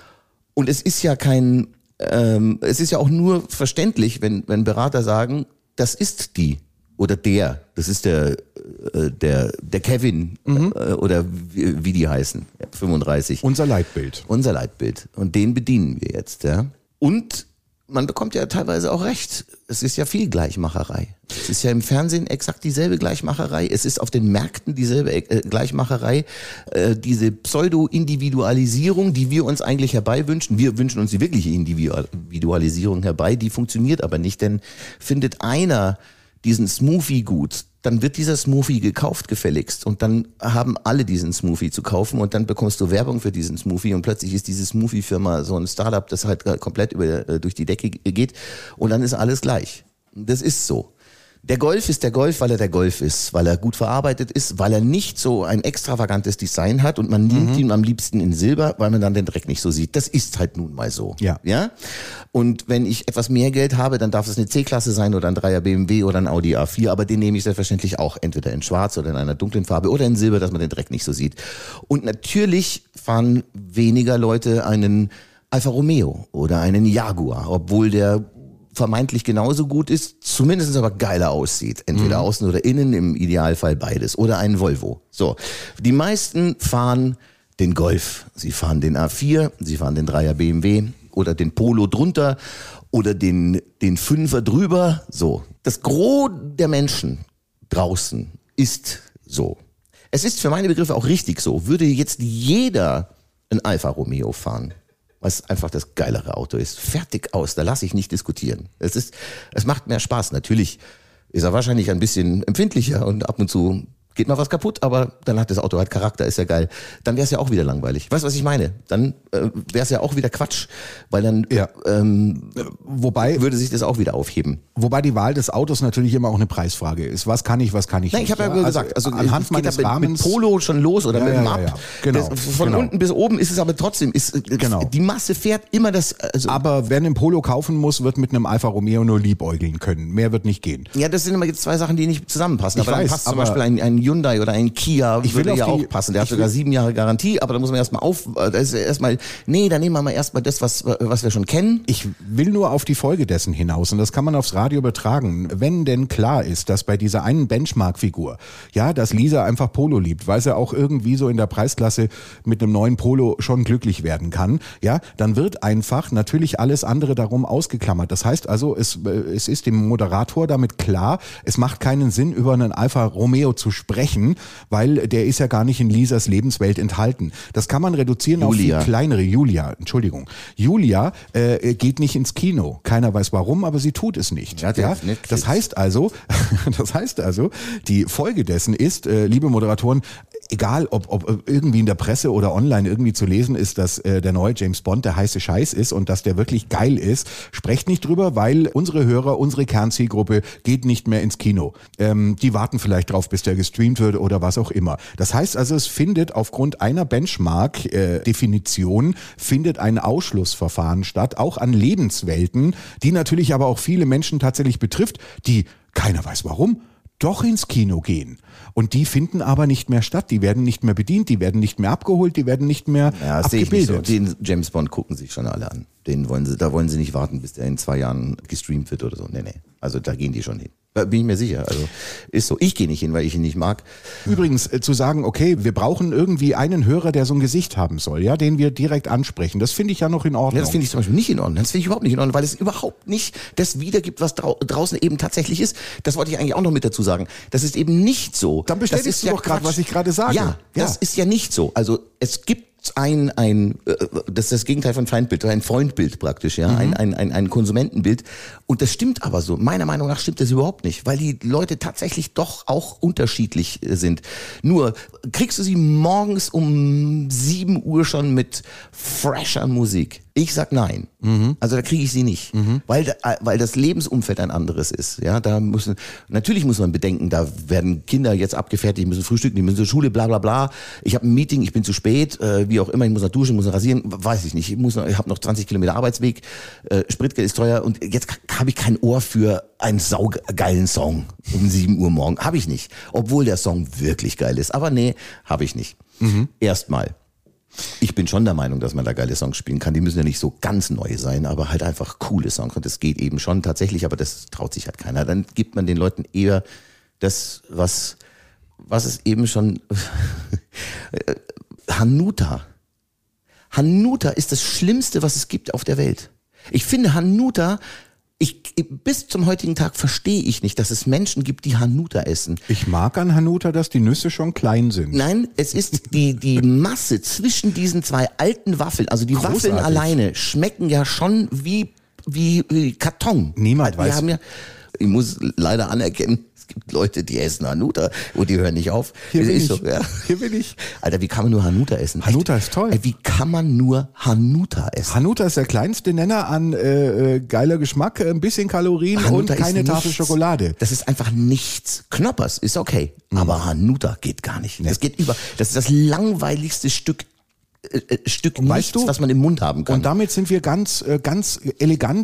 Und es ist ja kein, ähm, es ist ja auch nur verständlich, wenn, wenn Berater sagen, das ist die oder der, das ist der, äh, der, der Kevin mhm. äh, oder wie, wie die heißen, fünfunddreißig. Unser Leitbild. Unser Leitbild. Und den bedienen wir jetzt, ja. Und man bekommt ja teilweise auch recht. Es ist ja viel Gleichmacherei. Es ist ja im Fernsehen exakt dieselbe Gleichmacherei. Es ist auf den Märkten dieselbe äh, Gleichmacherei. Äh, diese Pseudo-Individualisierung, die wir uns eigentlich herbeiwünschen. Wir wünschen uns die wirkliche Individualisierung herbei. Die funktioniert aber nicht, denn findet einer diesen Smoothie gut, dann wird dieser Smoothie gekauft gefälligst und dann haben alle diesen Smoothie zu kaufen und dann bekommst du Werbung für diesen Smoothie und plötzlich ist diese Smoothie-Firma so ein Startup, das halt komplett über, durch die Decke geht und dann ist alles gleich. Das ist so. Der Golf ist der Golf, weil er der Golf ist, weil er gut verarbeitet ist, weil er nicht so ein extravagantes Design hat und man nimmt mhm. ihn am liebsten in Silber, weil man dann den Dreck nicht so sieht. Das ist halt nun mal so. Ja. Ja. Und wenn ich etwas mehr Geld habe, dann darf es eine C-Klasse sein oder ein Dreier B M W oder ein Audi A vier, aber den nehme ich selbstverständlich auch entweder in Schwarz oder in einer dunklen Farbe oder in Silber, dass man den Dreck nicht so sieht. Und natürlich fahren weniger Leute einen Alfa Romeo oder einen Jaguar, obwohl der vermeintlich genauso gut ist, zumindest aber geiler aussieht. Entweder mhm. außen oder innen, im Idealfall beides. Oder ein Volvo. So, die meisten fahren den Golf, sie fahren den A vier, sie fahren den Dreier B M W oder den Polo drunter oder den, den Fünfer drüber. So, das Gros der Menschen draußen ist so. Es ist für meine Begriffe auch richtig so. Würde jetzt jeder ein Alfa Romeo fahren, was einfach das geilere Auto ist. Fertig aus, da lasse ich nicht diskutieren. Es ist, es macht mehr Spaß. Natürlich ist er wahrscheinlich ein bisschen empfindlicher und ab und zu geht mal was kaputt, aber dann hat das Auto halt Charakter, ist ja geil. Dann wäre es ja auch wieder langweilig. Weißt du, was ich meine? Dann äh, wäre es ja auch wieder Quatsch, weil dann ja. ähm, wobei würde sich das auch wieder aufheben. Wobei die Wahl des Autos natürlich immer auch eine Preisfrage ist. Was kann ich, was kann ich Nein, nicht? ich habe ja, ja gesagt, also anhand geht meines mit, Rahmens mit Polo schon los oder ja, mit dem ja, Up. ja, ja. Genau, Das, von genau. unten bis oben ist es aber trotzdem, ist, Genau. die Masse fährt immer das. Also aber wer einen Polo kaufen muss, wird mit einem Alfa Romeo nur liebäugeln können. Mehr wird nicht gehen. Ja, das sind immer jetzt zwei Sachen, die nicht zusammenpassen. Ich aber weiß, dann passt zum aber Beispiel ein, ein Hyundai oder ein Kia, Ich würde will ja auf auch die- passen. Der hat ich sogar will- sieben Jahre Garantie, aber da muss man erstmal auf, das ist erstmal, nee, dann nehmen wir mal erstmal das, was, was wir schon kennen. Ich will nur auf die Folge dessen hinaus und das kann man aufs Radio übertragen. Wenn denn klar ist, dass bei dieser einen Benchmark-Figur, ja, dass Lisa einfach Polo liebt, weil sie auch irgendwie so in der Preisklasse mit einem neuen Polo schon glücklich werden kann, ja, dann wird einfach natürlich alles andere darum ausgeklammert. Das heißt also, es, äh, es ist dem Moderator damit klar, es macht keinen Sinn, über einen Alfa Romeo zu sprechen, weil der ist ja gar nicht in Lisas Lebenswelt enthalten. Das kann man reduzieren Julia. auf viel kleinere. Julia, Entschuldigung. Julia äh, geht nicht ins Kino. Keiner weiß warum, aber sie tut es nicht. Ja, der hat Netflix. Das heißt also, das heißt also, die Folge dessen ist, äh, liebe Moderatoren, egal ob, ob irgendwie in der Presse oder online irgendwie zu lesen ist, dass äh, der neue James Bond der heiße Scheiß ist und dass der wirklich geil ist, sprecht nicht drüber, weil unsere Hörer, unsere Kernzielgruppe geht nicht mehr ins Kino. Ähm, die warten vielleicht drauf, bis der gestreamt wird oder was auch immer. Das heißt also, es findet aufgrund einer Benchmark-Definition findet ein Ausschlussverfahren statt, auch an Lebenswelten, die natürlich aber auch viele Menschen tatsächlich betrifft, die keiner weiß warum, doch ins Kino gehen. Und die finden aber nicht mehr statt, die werden nicht mehr bedient, die werden nicht mehr abgeholt, die werden nicht mehr Ja, das sehe ich nicht so. abgebildet. Den James Bond gucken sich schon alle an. Den wollen sie, da wollen sie nicht warten, bis der in zwei Jahren gestreamt wird oder so. Nee, nee. Also da gehen die schon hin. Da bin ich mir sicher. Also ist so. Ich gehe nicht hin, weil ich ihn nicht mag. Übrigens äh, zu sagen, okay, wir brauchen irgendwie einen Hörer, der so ein Gesicht haben soll, ja, den wir direkt ansprechen. Das finde ich ja noch in Ordnung. Ja, das finde ich zum Beispiel nicht in Ordnung. Das finde ich überhaupt nicht in Ordnung, weil es überhaupt nicht das wiedergibt, was drau draußen eben tatsächlich ist. Das wollte ich eigentlich auch noch mit dazu sagen. Das ist eben nicht so. Dann bestätigst das ist du ja doch gerade, Quatsch. was ich gerade sage. Ja, das Ja. ist ja nicht so. Also es gibt ein, ein, äh, das ist das Gegenteil von Feindbild, ein Freundbild praktisch, ja, mhm. ein, ein, ein, ein Konsumentenbild. Und das stimmt aber so. Meiner Meinung nach stimmt das überhaupt nicht, weil die Leute tatsächlich doch auch unterschiedlich sind. Nur, kriegst du sie morgens um sieben Uhr schon mit fresher Musik? Ich sag nein. Mhm. Also da kriege ich sie nicht, mhm. weil da, weil das Lebensumfeld ein anderes ist. Ja, da müssen natürlich muss man bedenken, da werden Kinder jetzt abgefertigt, die müssen frühstücken, die müssen zur Schule, bla bla bla. Ich habe ein Meeting, ich bin zu spät, äh, wie auch immer, ich muss noch duschen, muss noch rasieren, weiß ich nicht. Ich muss noch, ich habe noch zwanzig Kilometer Arbeitsweg, äh, Spritgeld ist teuer und jetzt habe ich kein Ohr für einen saugeilen Song um sieben Uhr morgen. Habe ich nicht, obwohl der Song wirklich geil ist. Aber nee, habe ich nicht. Mhm. Erstmal. Ich bin schon der Meinung, dass man da geile Songs spielen kann. Die müssen ja nicht so ganz neu sein, aber halt einfach coole Songs. Und das geht eben schon tatsächlich, aber das traut sich halt keiner. Dann gibt man den Leuten eher das, was, was es eben schon... Hanuta. Hanuta ist das Schlimmste, was es gibt auf der Welt. Ich finde Hanuta... Ich, bis zum heutigen Tag verstehe ich nicht, dass es Menschen gibt, die Hanuta essen. Ich mag an Hanuta, dass die Nüsse schon klein sind. Nein, es ist die, die Masse zwischen diesen zwei alten Waffeln, also die Großartig. Waffeln alleine schmecken ja schon wie, wie, wie Karton. Niemand Wir weiß. haben ja, ich muss leider anerkennen, es gibt Leute, die essen Hanuta und die hören nicht auf. Hier Das bin ist ich. so, ja. Hier bin ich. Alter, wie kann man nur Hanuta essen? Hanuta Echt? ist toll. Ey, wie kann man nur Hanuta essen? Hanuta ist der kleinste Nenner an äh, äh, geiler Geschmack, ein bisschen Kalorien Hanuta und keine ist Tafel nichts. Schokolade. Das ist einfach nichts. Knoppers ist okay, aber Hanuta geht gar nicht. Das geht über. Das ist das langweiligste Stück äh, äh, Stück Und weißt nichts, du- was man im Mund haben kann. Und damit sind wir ganz, äh, ganz elegant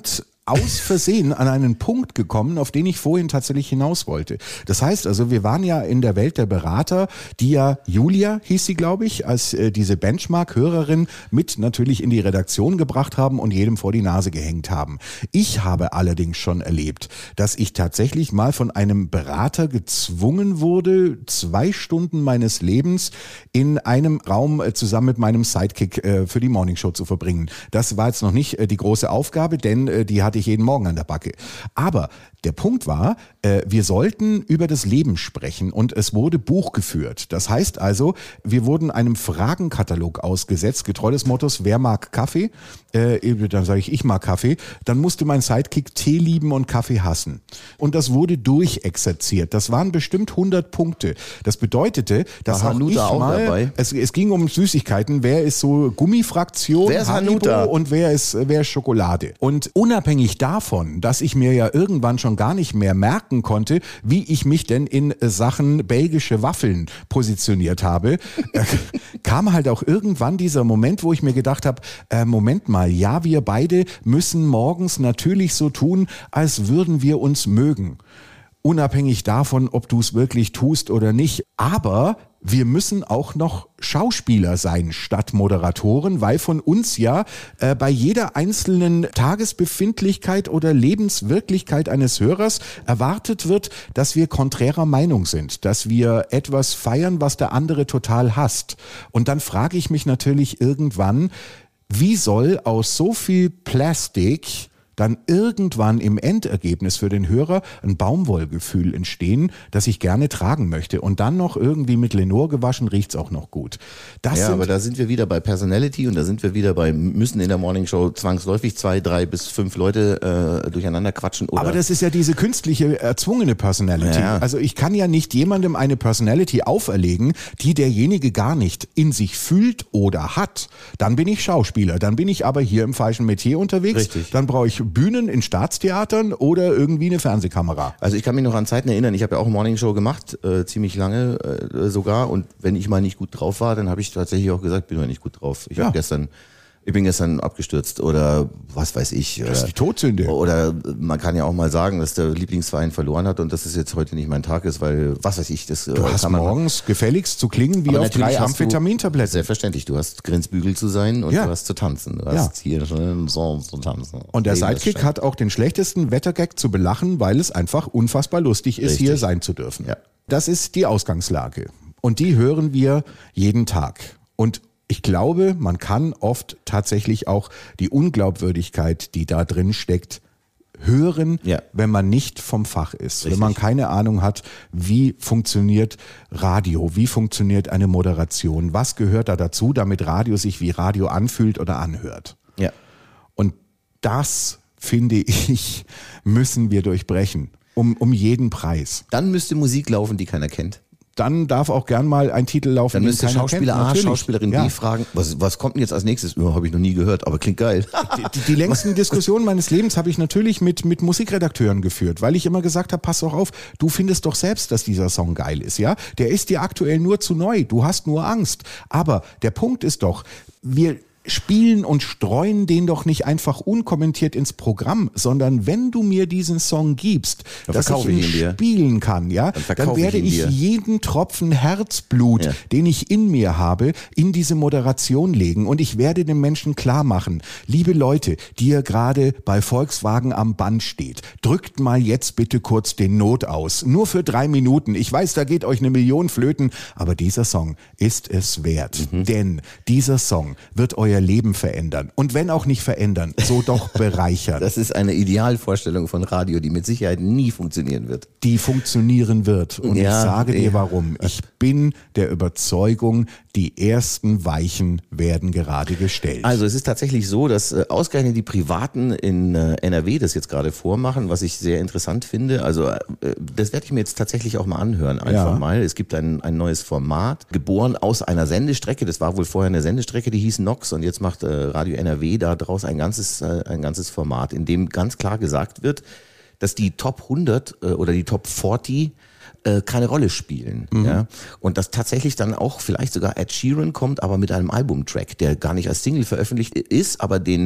aus Versehen an einen Punkt gekommen, auf den ich vorhin tatsächlich hinaus wollte. Das heißt also, wir waren ja in der Welt der Berater, die ja Julia, hieß sie glaube ich, als äh, diese Benchmark-Hörerin mit natürlich in die Redaktion gebracht haben und jedem vor die Nase gehängt haben. Ich habe allerdings schon erlebt, dass ich tatsächlich mal von einem Berater gezwungen wurde, zwei Stunden meines Lebens in einem Raum äh, zusammen mit meinem Sidekick äh, für die Morningshow zu verbringen. Das war jetzt noch nicht äh, die große Aufgabe, denn äh, die hat hatte ich jeden Morgen an der Backe. Aber der Punkt war, äh, wir sollten über das Leben sprechen und es wurde Buch geführt. Das heißt also, wir wurden einem Fragenkatalog ausgesetzt, getreu des Mottos, wer mag Kaffee? Äh, dann sage ich, ich mag Kaffee. Dann musste mein Sidekick Tee lieben und Kaffee hassen. Und das wurde durchexerziert. Das waren bestimmt hundert Punkte. Das bedeutete, dass auch ich auch mal, dabei? Es, es ging um Süßigkeiten. Wer ist so Gummifraktion, wer ist Haribo Hanuta? Und wer ist, wer ist Schokolade? Und unabhängig davon, dass ich mir ja irgendwann schon gar nicht mehr merken konnte, wie ich mich denn in Sachen belgische Waffeln positioniert habe, äh, kam halt auch irgendwann dieser Moment, wo ich mir gedacht habe, äh, Moment mal, ja, wir beide müssen morgens natürlich so tun, als würden wir uns mögen. Unabhängig davon, ob du es wirklich tust oder nicht. Aber wir müssen auch noch Schauspieler sein statt Moderatoren, weil von uns ja äh, bei jeder einzelnen Tagesbefindlichkeit oder Lebenswirklichkeit eines Hörers erwartet wird, dass wir konträrer Meinung sind, dass wir etwas feiern, was der andere total hasst. Und dann frage ich mich natürlich irgendwann, wie soll aus so viel Plastik dann irgendwann im Endergebnis für den Hörer ein Baumwollgefühl entstehen, das ich gerne tragen möchte. Und dann noch irgendwie mit Lenore gewaschen, riecht's auch noch gut. Das ja, sind, aber da sind wir wieder bei Personality und da sind wir wieder bei, müssen in der Morningshow zwangsläufig zwei, drei bis fünf Leute äh, durcheinander quatschen. Oder aber das ist ja diese künstliche, erzwungene Personality. Ja. Also ich kann ja nicht jemandem eine Personality auferlegen, die derjenige gar nicht in sich fühlt oder hat. Dann bin ich Schauspieler, dann bin ich aber hier im falschen Metier unterwegs. Richtig. Dann brauche ich Bühnen in Staatstheatern oder irgendwie eine Fernsehkamera. Also ich kann mich noch an Zeiten erinnern, ich habe ja auch Morningshow gemacht, äh, ziemlich lange äh, sogar, und wenn ich mal nicht gut drauf war, dann habe ich tatsächlich auch gesagt, bin mal nicht gut drauf. Ich Ja. habe gestern Ich bin gestern abgestürzt oder was weiß ich. Das ist oder, die Todsünde. Oder man kann ja auch mal sagen, dass der Lieblingsverein verloren hat und dass es jetzt heute nicht mein Tag ist, weil was weiß ich. Das, Du hast kann man morgens gefälligst zu klingen wie Aber auf natürlich drei hast du- Amphetamintabletten. Selbstverständlich, du hast Grenzbügel zu sein und Ja. du hast zu tanzen. Du Ja. hast hier schon so zu tanzen. Und der Leben ist Sidekick schön. hat auch den schlechtesten Wettergag zu belachen, weil es einfach unfassbar lustig ist, Richtig. hier sein zu dürfen. Ja. Das ist die Ausgangslage. Und die hören wir jeden Tag. Und ich glaube, man kann oft tatsächlich auch die Unglaubwürdigkeit, die da drin steckt, hören, Ja. wenn man nicht vom Fach ist. Richtig. Wenn man keine Ahnung hat, wie funktioniert Radio, wie funktioniert eine Moderation, was gehört da dazu, damit Radio sich wie Radio anfühlt oder anhört. Ja. Und das, finde ich, müssen wir durchbrechen. Um, um jeden Preis. Dann müsste Musik laufen, die keiner kennt. Dann darf auch gern mal ein Titel laufen, Dann den müsste keiner Schauspieler kennt. A, Natürlich. Schauspielerin Ja. B fragen, was, was kommt denn jetzt als nächstes? Oh, habe ich noch nie gehört, aber klingt geil. Die, die längsten Diskussionen meines Lebens habe ich natürlich mit, mit Musikredakteuren geführt, weil ich immer gesagt habe, pass doch auf, du findest doch selbst, dass dieser Song geil ist, ja? Der ist dir aktuell nur zu neu, du hast nur Angst. Aber der Punkt ist doch, wir spielen und streuen den doch nicht einfach unkommentiert ins Programm, sondern wenn du mir diesen Song gibst, Dann dass ich verkaufe ihn ich ihn dir. spielen kann, ja, Dann dann, verkaufe ich werde ihn ich dir. jeden Tropfen Herzblut, Ja. den ich in mir habe, in diese Moderation legen und ich werde den Menschen klar machen, liebe Leute, die ihr gerade bei Volkswagen am Band steht, drückt mal jetzt bitte kurz den Not aus, nur für drei Minuten. Ich weiß, da geht euch eine Million flöten, aber dieser Song ist es wert, Mhm. denn dieser Song wird euer Leben verändern und wenn auch nicht verändern, so doch bereichern. Das ist eine Idealvorstellung von Radio, die mit Sicherheit nie funktionieren wird. Die funktionieren wird. Und Ja, ich sage dir ja. warum. Ich bin der Überzeugung, die ersten Weichen werden gerade gestellt. Also es ist tatsächlich so, dass äh, ausgerechnet die Privaten in äh, N R W das jetzt gerade vormachen, was ich sehr interessant finde. Also äh, das werde ich mir jetzt tatsächlich auch mal anhören, einfach Ja. mal. Es gibt ein, ein neues Format, geboren aus einer Sendestrecke. Das war wohl vorher eine Sendestrecke, die hieß Nox, und jetzt macht äh, Radio N R W daraus ein ganzes, äh, ein ganzes Format, in dem ganz klar gesagt wird, dass die Top hundert äh, oder die Top vierzig äh, keine Rolle spielen. Mhm. Ja? Und dass tatsächlich dann auch vielleicht sogar Ed Sheeran kommt, aber mit einem Albumtrack, der gar nicht als Single veröffentlicht ist, aber den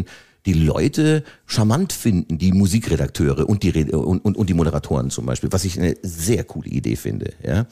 die Leute charmant finden, die Musikredakteure und die, Re- und, und, und die Moderatoren zum Beispiel, was ich eine sehr coole Idee finde, ja.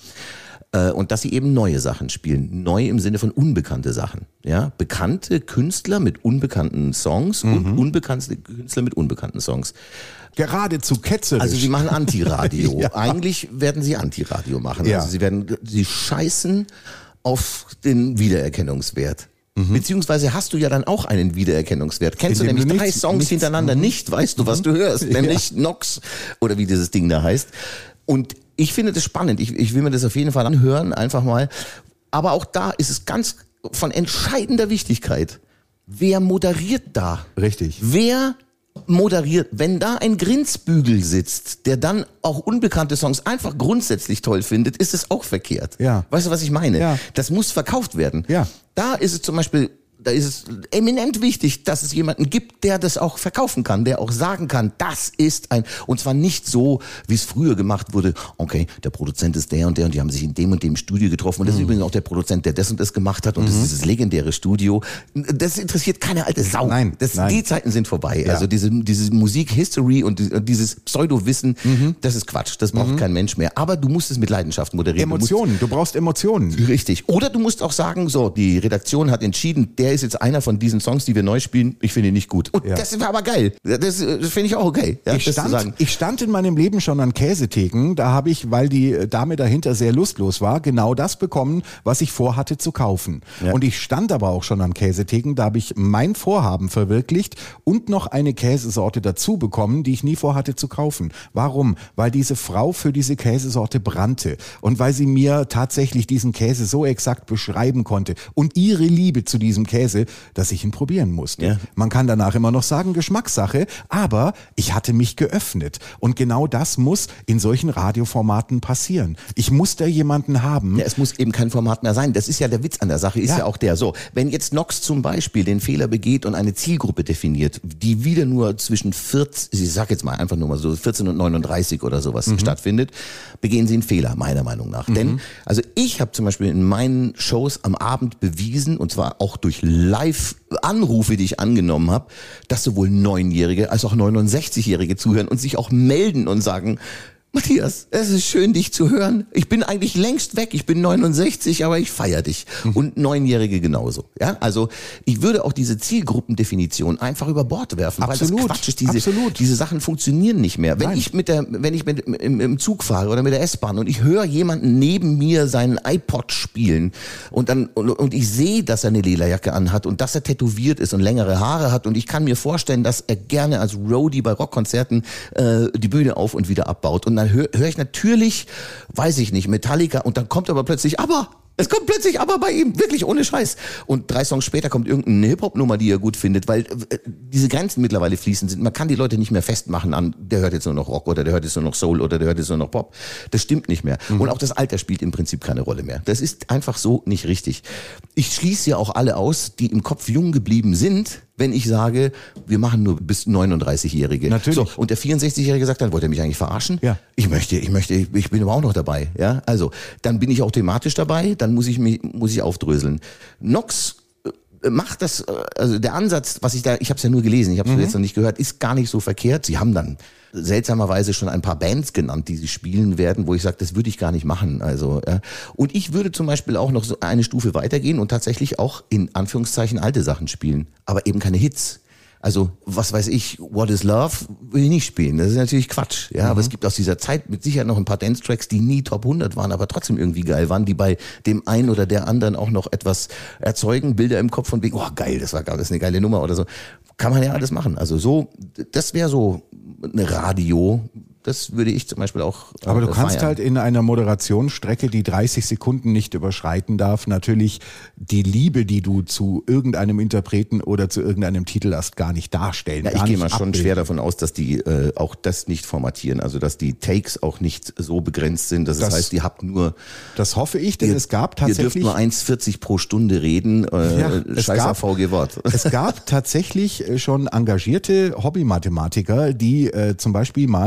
Und dass sie eben neue Sachen spielen. Neu im Sinne von unbekannte Sachen. Ja? Bekannte Künstler mit unbekannten Songs mhm. und unbekannte Künstler mit unbekannten Songs. Geradezu ketzerisch. Also sie machen Antiradio. Ja. Eigentlich werden sie Antiradio machen. Ja. Also sie werden, sie scheißen auf den Wiedererkennungswert. Mhm. Beziehungsweise hast du ja dann auch einen Wiedererkennungswert. Kennst Indem du nämlich du drei nichts, Songs nichts, hintereinander mhm. nicht, weißt du, was du hörst. Nämlich Ja. Nox oder wie dieses Ding da heißt. Und ich finde das spannend. Ich, ich will mir das auf jeden Fall anhören, einfach mal. Aber auch da ist es ganz von entscheidender Wichtigkeit. Wer moderiert da? Richtig. Wer moderiert? Wenn da ein Grinsbügel sitzt, der dann auch unbekannte Songs einfach grundsätzlich toll findet, ist es auch verkehrt. Ja. Weißt du, was ich meine? Ja. Das muss verkauft werden. Ja. Da ist es zum Beispiel... Da ist es eminent wichtig, dass es jemanden gibt, der das auch verkaufen kann, der auch sagen kann, das ist ein, und zwar nicht so, wie es früher gemacht wurde, okay, der Produzent ist der und der und die haben sich in dem und dem Studio getroffen und das mhm. ist übrigens auch der Produzent, der das und das gemacht hat und mhm. das ist dieses legendäre Studio. Das interessiert keine alte Sau. Nein, das, nein. Die Zeiten sind vorbei. Ja. Also diese, diese Musik-History und dieses Pseudo-Wissen, mhm. das ist Quatsch. Das braucht mhm. kein Mensch mehr. Aber du musst es mit Leidenschaft moderieren. Emotionen, du, musst, du brauchst Emotionen. Richtig. Oder du musst auch sagen, so, die Redaktion hat entschieden, der ist jetzt einer von diesen Songs, die wir neu spielen, ich finde ihn nicht gut. Und ja. das war aber geil. Das, das finde ich auch okay. Ja, ich, stand, ich stand in meinem Leben schon an Käsetheken, da habe ich, weil die Dame dahinter sehr lustlos war, genau das bekommen, was ich vorhatte zu kaufen. Ja. Und ich stand aber auch schon an Käsetheken, da habe ich mein Vorhaben verwirklicht und noch eine Käsesorte dazu bekommen, die ich nie vorhatte zu kaufen. Warum? Weil diese Frau für diese Käsesorte brannte und weil sie mir tatsächlich diesen Käse so exakt beschreiben konnte und ihre Liebe zu diesem Käse, dass ich ihn probieren musste. Ja. Man kann danach immer noch sagen, Geschmackssache, aber ich hatte mich geöffnet. Und genau das muss in solchen Radioformaten passieren. Ich muss da jemanden haben. Ja, es muss eben kein Format mehr sein. Das ist ja der Witz an der Sache, ist ja, ja auch der. So, wenn jetzt Nox zum Beispiel den Fehler begeht und eine Zielgruppe definiert, die wieder nur zwischen vierzehn, ich sag jetzt mal einfach nur mal so vierzehn und neununddreißig oder sowas mhm. stattfindet, begehen sie einen Fehler, meiner Meinung nach. Mhm. Denn, also ich habe zum Beispiel in meinen Shows am Abend bewiesen, und zwar auch durch Live Anrufe, die ich angenommen habe, dass sowohl Neunjährige als auch neunundsechzigjährige zuhören und sich auch melden und sagen, Matthias, es ist schön, dich zu hören. Ich bin eigentlich längst weg. Ich bin neunundsechzig, aber ich feiere dich. Mhm. Und Neunjährige genauso. Ja, also ich würde auch diese Zielgruppendefinition einfach über Bord werfen, Absolut. weil das Quatsch ist. Diese, Absolut. diese Sachen funktionieren nicht mehr. Wenn Nein. ich mit der, wenn ich mit, im, im Zug fahre oder mit der S-Bahn und ich höre jemanden neben mir seinen iPod spielen und dann und, und ich sehe, dass er eine Lederjacke anhat und dass er tätowiert ist und längere Haare hat und ich kann mir vorstellen, dass er gerne als Roadie bei Rockkonzerten äh, die Bühne auf und wieder abbaut und dann höre hör ich natürlich, weiß ich nicht, Metallica und dann kommt aber plötzlich, aber es kommt plötzlich aber bei ihm, wirklich ohne Scheiß. Und drei Songs später kommt irgendeine Hip-Hop-Nummer, die er gut findet, weil äh, diese Grenzen mittlerweile fließend sind. Man kann die Leute nicht mehr festmachen an, der hört jetzt nur noch Rock oder der hört jetzt nur noch Soul oder der hört jetzt nur noch Pop. Das stimmt nicht mehr. Mhm. Und auch das Alter spielt im Prinzip keine Rolle mehr. Das ist einfach so nicht richtig. Ich schließe ja auch alle aus, die im Kopf jung geblieben sind, wenn ich sage, wir machen nur bis neununddreißigjährige. Natürlich. So, und der vierundsechzigjährige sagt dann, wollt ihr mich eigentlich verarschen? Ja. Ich möchte, ich möchte, ich bin aber auch noch dabei. Ja, also, dann bin ich auch thematisch dabei, dann muss ich mich, muss ich aufdröseln. Nox macht das, also der Ansatz, was ich da, ich habe es ja nur gelesen, ich habe es mhm. jetzt noch nicht gehört, ist gar nicht so verkehrt. Sie haben dann seltsamerweise schon ein paar Bands genannt, die sie spielen werden, wo ich sage, das würde ich gar nicht machen. Also ja. Und ich würde zum Beispiel auch noch so eine Stufe weitergehen und tatsächlich auch in Anführungszeichen alte Sachen spielen, aber eben keine Hits. Also, was weiß ich, What is Love will ich nicht spielen. Das ist natürlich Quatsch. Ja, mhm. aber es gibt aus dieser Zeit mit Sicherheit noch ein paar Dance-Tracks, die nie Top hundert waren, aber trotzdem irgendwie geil waren, die bei dem einen oder der anderen auch noch etwas erzeugen, Bilder im Kopf von wegen, oh geil, das war das ist eine geile Nummer oder so. Kann man ja alles machen. Also so, das wäre so eine Radio. Das würde ich zum Beispiel auch äh, Aber du kannst feiern. halt in einer Moderationsstrecke, die dreißig Sekunden nicht überschreiten darf, natürlich die Liebe, die du zu irgendeinem Interpreten oder zu irgendeinem Titel hast, gar nicht darstellen. Ja, ich gar gehe nicht mal schon abbilden. schwer davon aus, dass die äh, auch das nicht formatieren, also dass die Takes auch nicht so begrenzt sind. Das, Das- heißt, ihr habt nur, Das hoffe ich, denn ihr, es gab ihr dürft tatsächlich... nur eins vierzig pro Stunde reden. Äh, Ja, es Scheiß gab- auf V G Wort. Es gab tatsächlich schon engagierte Hobby-Mathematiker, die äh, zum Beispiel mal eine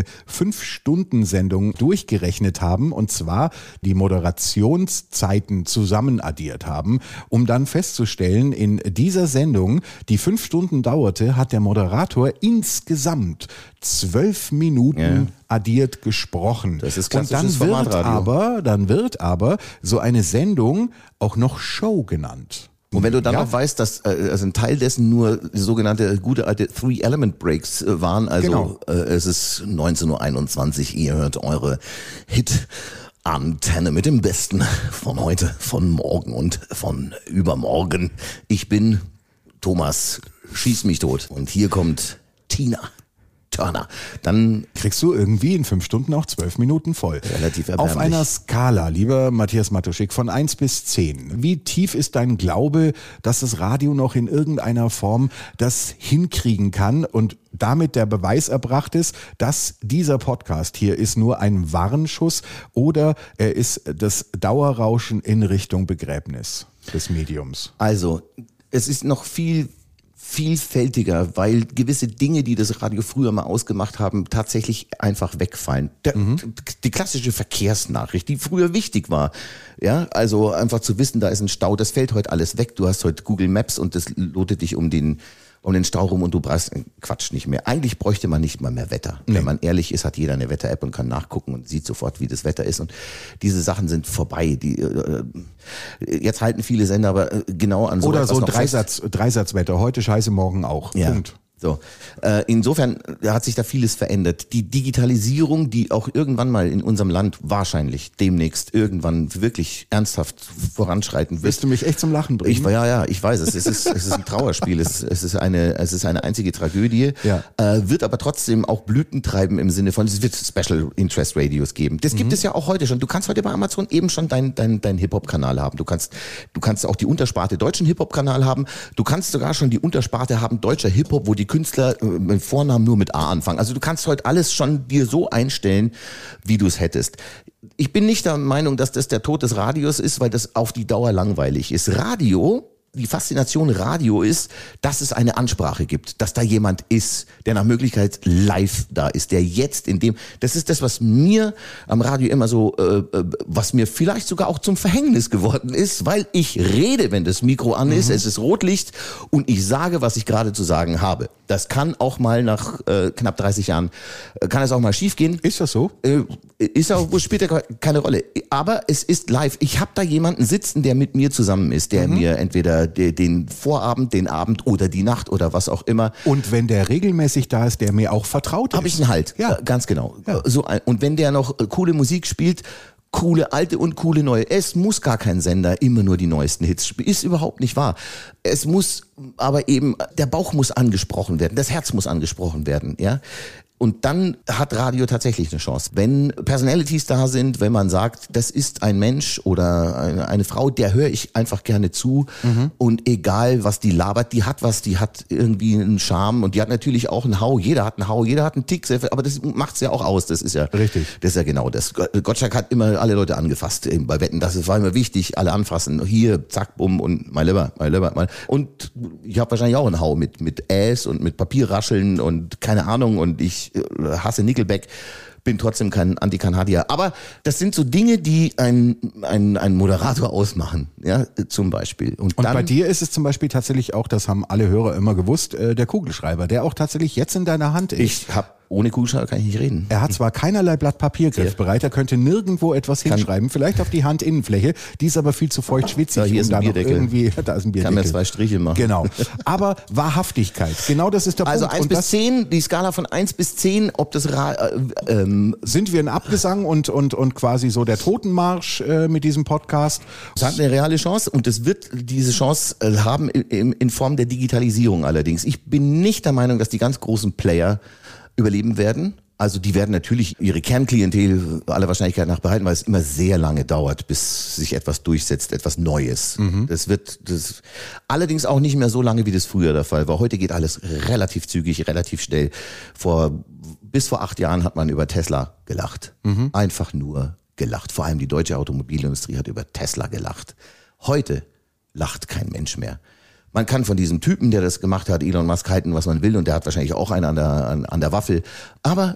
eine Fünf-Stunden-Sendung durchgerechnet haben und zwar die Moderationszeiten zusammen addiert haben, um dann festzustellen, in dieser Sendung, die fünf Stunden dauerte, hat der Moderator insgesamt zwölf Minuten ja. addiert gesprochen. Das ist und dann wird aber, dann wird aber so eine Sendung auch noch Show genannt. Und wenn du dann ja. noch weißt, dass äh, also ein Teil dessen nur sogenannte gute alte Three-Element-Breaks äh, waren, also genau. äh, es ist neunzehn Uhr einundzwanzig, ihr hört eure Hit-Antenne mit dem Besten von heute, von morgen und von übermorgen. Ich bin Thomas, schieß mich tot. Und hier kommt Tina Turner. Dann kriegst du irgendwie in fünf Stunden auch zwölf Minuten voll. Relativ erbärmlich. Auf einer Skala, lieber Matthias Matuschik, von eins bis zehn. Wie tief ist dein Glaube, dass das Radio noch in irgendeiner Form das hinkriegen kann und damit der Beweis erbracht ist, dass dieser Podcast hier ist nur ein Warnschuss oder er ist das Dauerrauschen in Richtung Begräbnis des Mediums? Also, es ist noch viel vielfältiger, weil gewisse Dinge, die das Radio früher mal ausgemacht haben, tatsächlich einfach wegfallen. Der, mhm. Die klassische Verkehrsnachricht, die früher wichtig war, ja, also einfach zu wissen, da ist ein Stau, das fällt heute alles weg. Du hast heute Google Maps und das lotet dich um den um den Stau rum und du brauchst Quatsch nicht mehr. Eigentlich bräuchte man nicht mal mehr Wetter. Nee. Wenn man ehrlich ist, hat jeder eine Wetter-App und kann nachgucken und sieht sofort, wie das Wetter ist. Und diese Sachen sind vorbei. Die, äh, jetzt halten viele Sender aber genau an so Oder etwas so noch Dreisatz, fest. Dreisatzwetter. Heute scheiße, morgen auch. Ja. Punkt. So, äh, insofern hat sich da vieles verändert. Die Digitalisierung, die auch irgendwann mal in unserem Land wahrscheinlich demnächst irgendwann wirklich ernsthaft voranschreiten wird. Willst du mich echt zum Lachen bringen? Ich, ja, ja, ich weiß es. Es ist, es ist ein Trauerspiel. Es, es ist eine, es ist eine einzige Tragödie. Ja. Äh, wird aber trotzdem auch Blüten treiben im Sinne von, es wird Special Interest Radios geben. Das gibt mhm. es ja auch heute schon. Du kannst heute bei Amazon eben schon deinen dein, dein Hip-Hop-Kanal haben. Du kannst, du kannst auch die Untersparte deutschen Hip-Hop-Kanal haben. Du kannst sogar schon die Untersparte haben deutscher Hip-Hop, wo die Künstler mit Vornamen nur mit A anfangen. Also du kannst heute alles schon dir so einstellen, wie du es hättest. Ich bin nicht der Meinung, dass das der Tod des Radios ist, weil das auf die Dauer langweilig ist. Radio, die Faszination Radio ist, dass es eine Ansprache gibt, dass da jemand ist, der nach Möglichkeit live da ist, der jetzt in dem, das ist das, was mir am Radio immer so, äh, was mir vielleicht sogar auch zum Verhängnis geworden ist, weil ich rede, wenn das Mikro an ist, mhm. es ist Rotlicht und ich sage, was ich gerade zu sagen habe. Das kann auch mal nach äh, knapp dreißig Jahren, äh, kann es auch mal schief gehen. Ist das so? Äh, ist auch, spielt ja keine Rolle. Aber es ist live. Ich habe da jemanden sitzen, der mit mir zusammen ist, der mhm. mir entweder den Vorabend, den Abend oder die Nacht oder was auch immer. Und wenn der regelmäßig da ist, der mir auch vertraut ist. Habe ich einen Halt. Ja. Äh, ganz genau. Ja. So, und wenn der noch äh, coole Musik spielt, coole alte und coole neue. Es muss gar kein Sender immer nur die neuesten Hits spielen. Ist überhaupt nicht wahr. Es muss aber eben, der Bauch muss angesprochen werden, das Herz muss angesprochen werden, ja. Und dann hat Radio tatsächlich eine Chance. Wenn Personalities da sind, wenn man sagt, das ist ein Mensch oder eine, eine Frau, der höre ich einfach gerne zu. Mhm. Und egal, was die labert, die hat was, die hat irgendwie einen Charme und die hat natürlich auch einen Hau. Jeder hat einen Hau, jeder hat einen Tick, aber das macht's ja auch aus. Das ist ja richtig. Das ist ja genau das. Gottschalk hat immer alle Leute angefasst bei Wetten. Das war immer wichtig, alle anfassen. Hier, zack, bumm und mein Lieber, mein Lieber, mein. Und ich habe wahrscheinlich auch einen Hau mit mit Äs und mit Papierrascheln und keine Ahnung und ich hasse Nickelback, bin trotzdem kein Anti-Kanadier. Aber das sind so Dinge, die ein, ein, ein Moderator ausmachen, ja, zum Beispiel. Und, Und dann, bei dir ist es zum Beispiel tatsächlich auch, das haben alle Hörer immer gewusst, äh, der Kugelschreiber, der auch tatsächlich jetzt in deiner Hand ist. Ich habe ohne Kugelschreiber kann ich nicht reden. Er hat zwar keinerlei Blatt Papier griffbereit, er könnte nirgendwo etwas kann hinschreiben, vielleicht auf die Handinnenfläche, die ist aber viel zu feucht schwitzig. Ja, hier ist um ein da Bierdeckel. Irgendwie, da ist ein Bierdeckel. Kann mir zwei Striche machen. Genau. Aber Wahrhaftigkeit, genau das ist der also Punkt. eins Und bis das zehn, die Skala von eins bis zehn, ob das Ra äh, ähm, sind wir ein Abgesang und, und, und quasi so der Totenmarsch äh, mit diesem Podcast? Es hat eine reale Chance und es wird diese Chance äh, haben in, in Form der Digitalisierung allerdings. Ich bin nicht der Meinung, dass die ganz großen Player überleben werden. Also die werden natürlich ihre Kernklientel aller Wahrscheinlichkeit nach behalten, weil es immer sehr lange dauert, bis sich etwas durchsetzt, etwas Neues. Mhm. Das wird das allerdings auch nicht mehr so lange, wie das früher der Fall war. Heute geht alles relativ zügig, relativ schnell. Vor bis vor acht Jahren hat man über Tesla gelacht. Mhm. Einfach nur gelacht. Vor allem die deutsche Automobilindustrie hat über Tesla gelacht. Heute lacht kein Mensch mehr. Man kann von diesem Typen, der das gemacht hat, Elon Musk, halten, was man will, und der hat wahrscheinlich auch einen an der, an, an der Waffel. Aber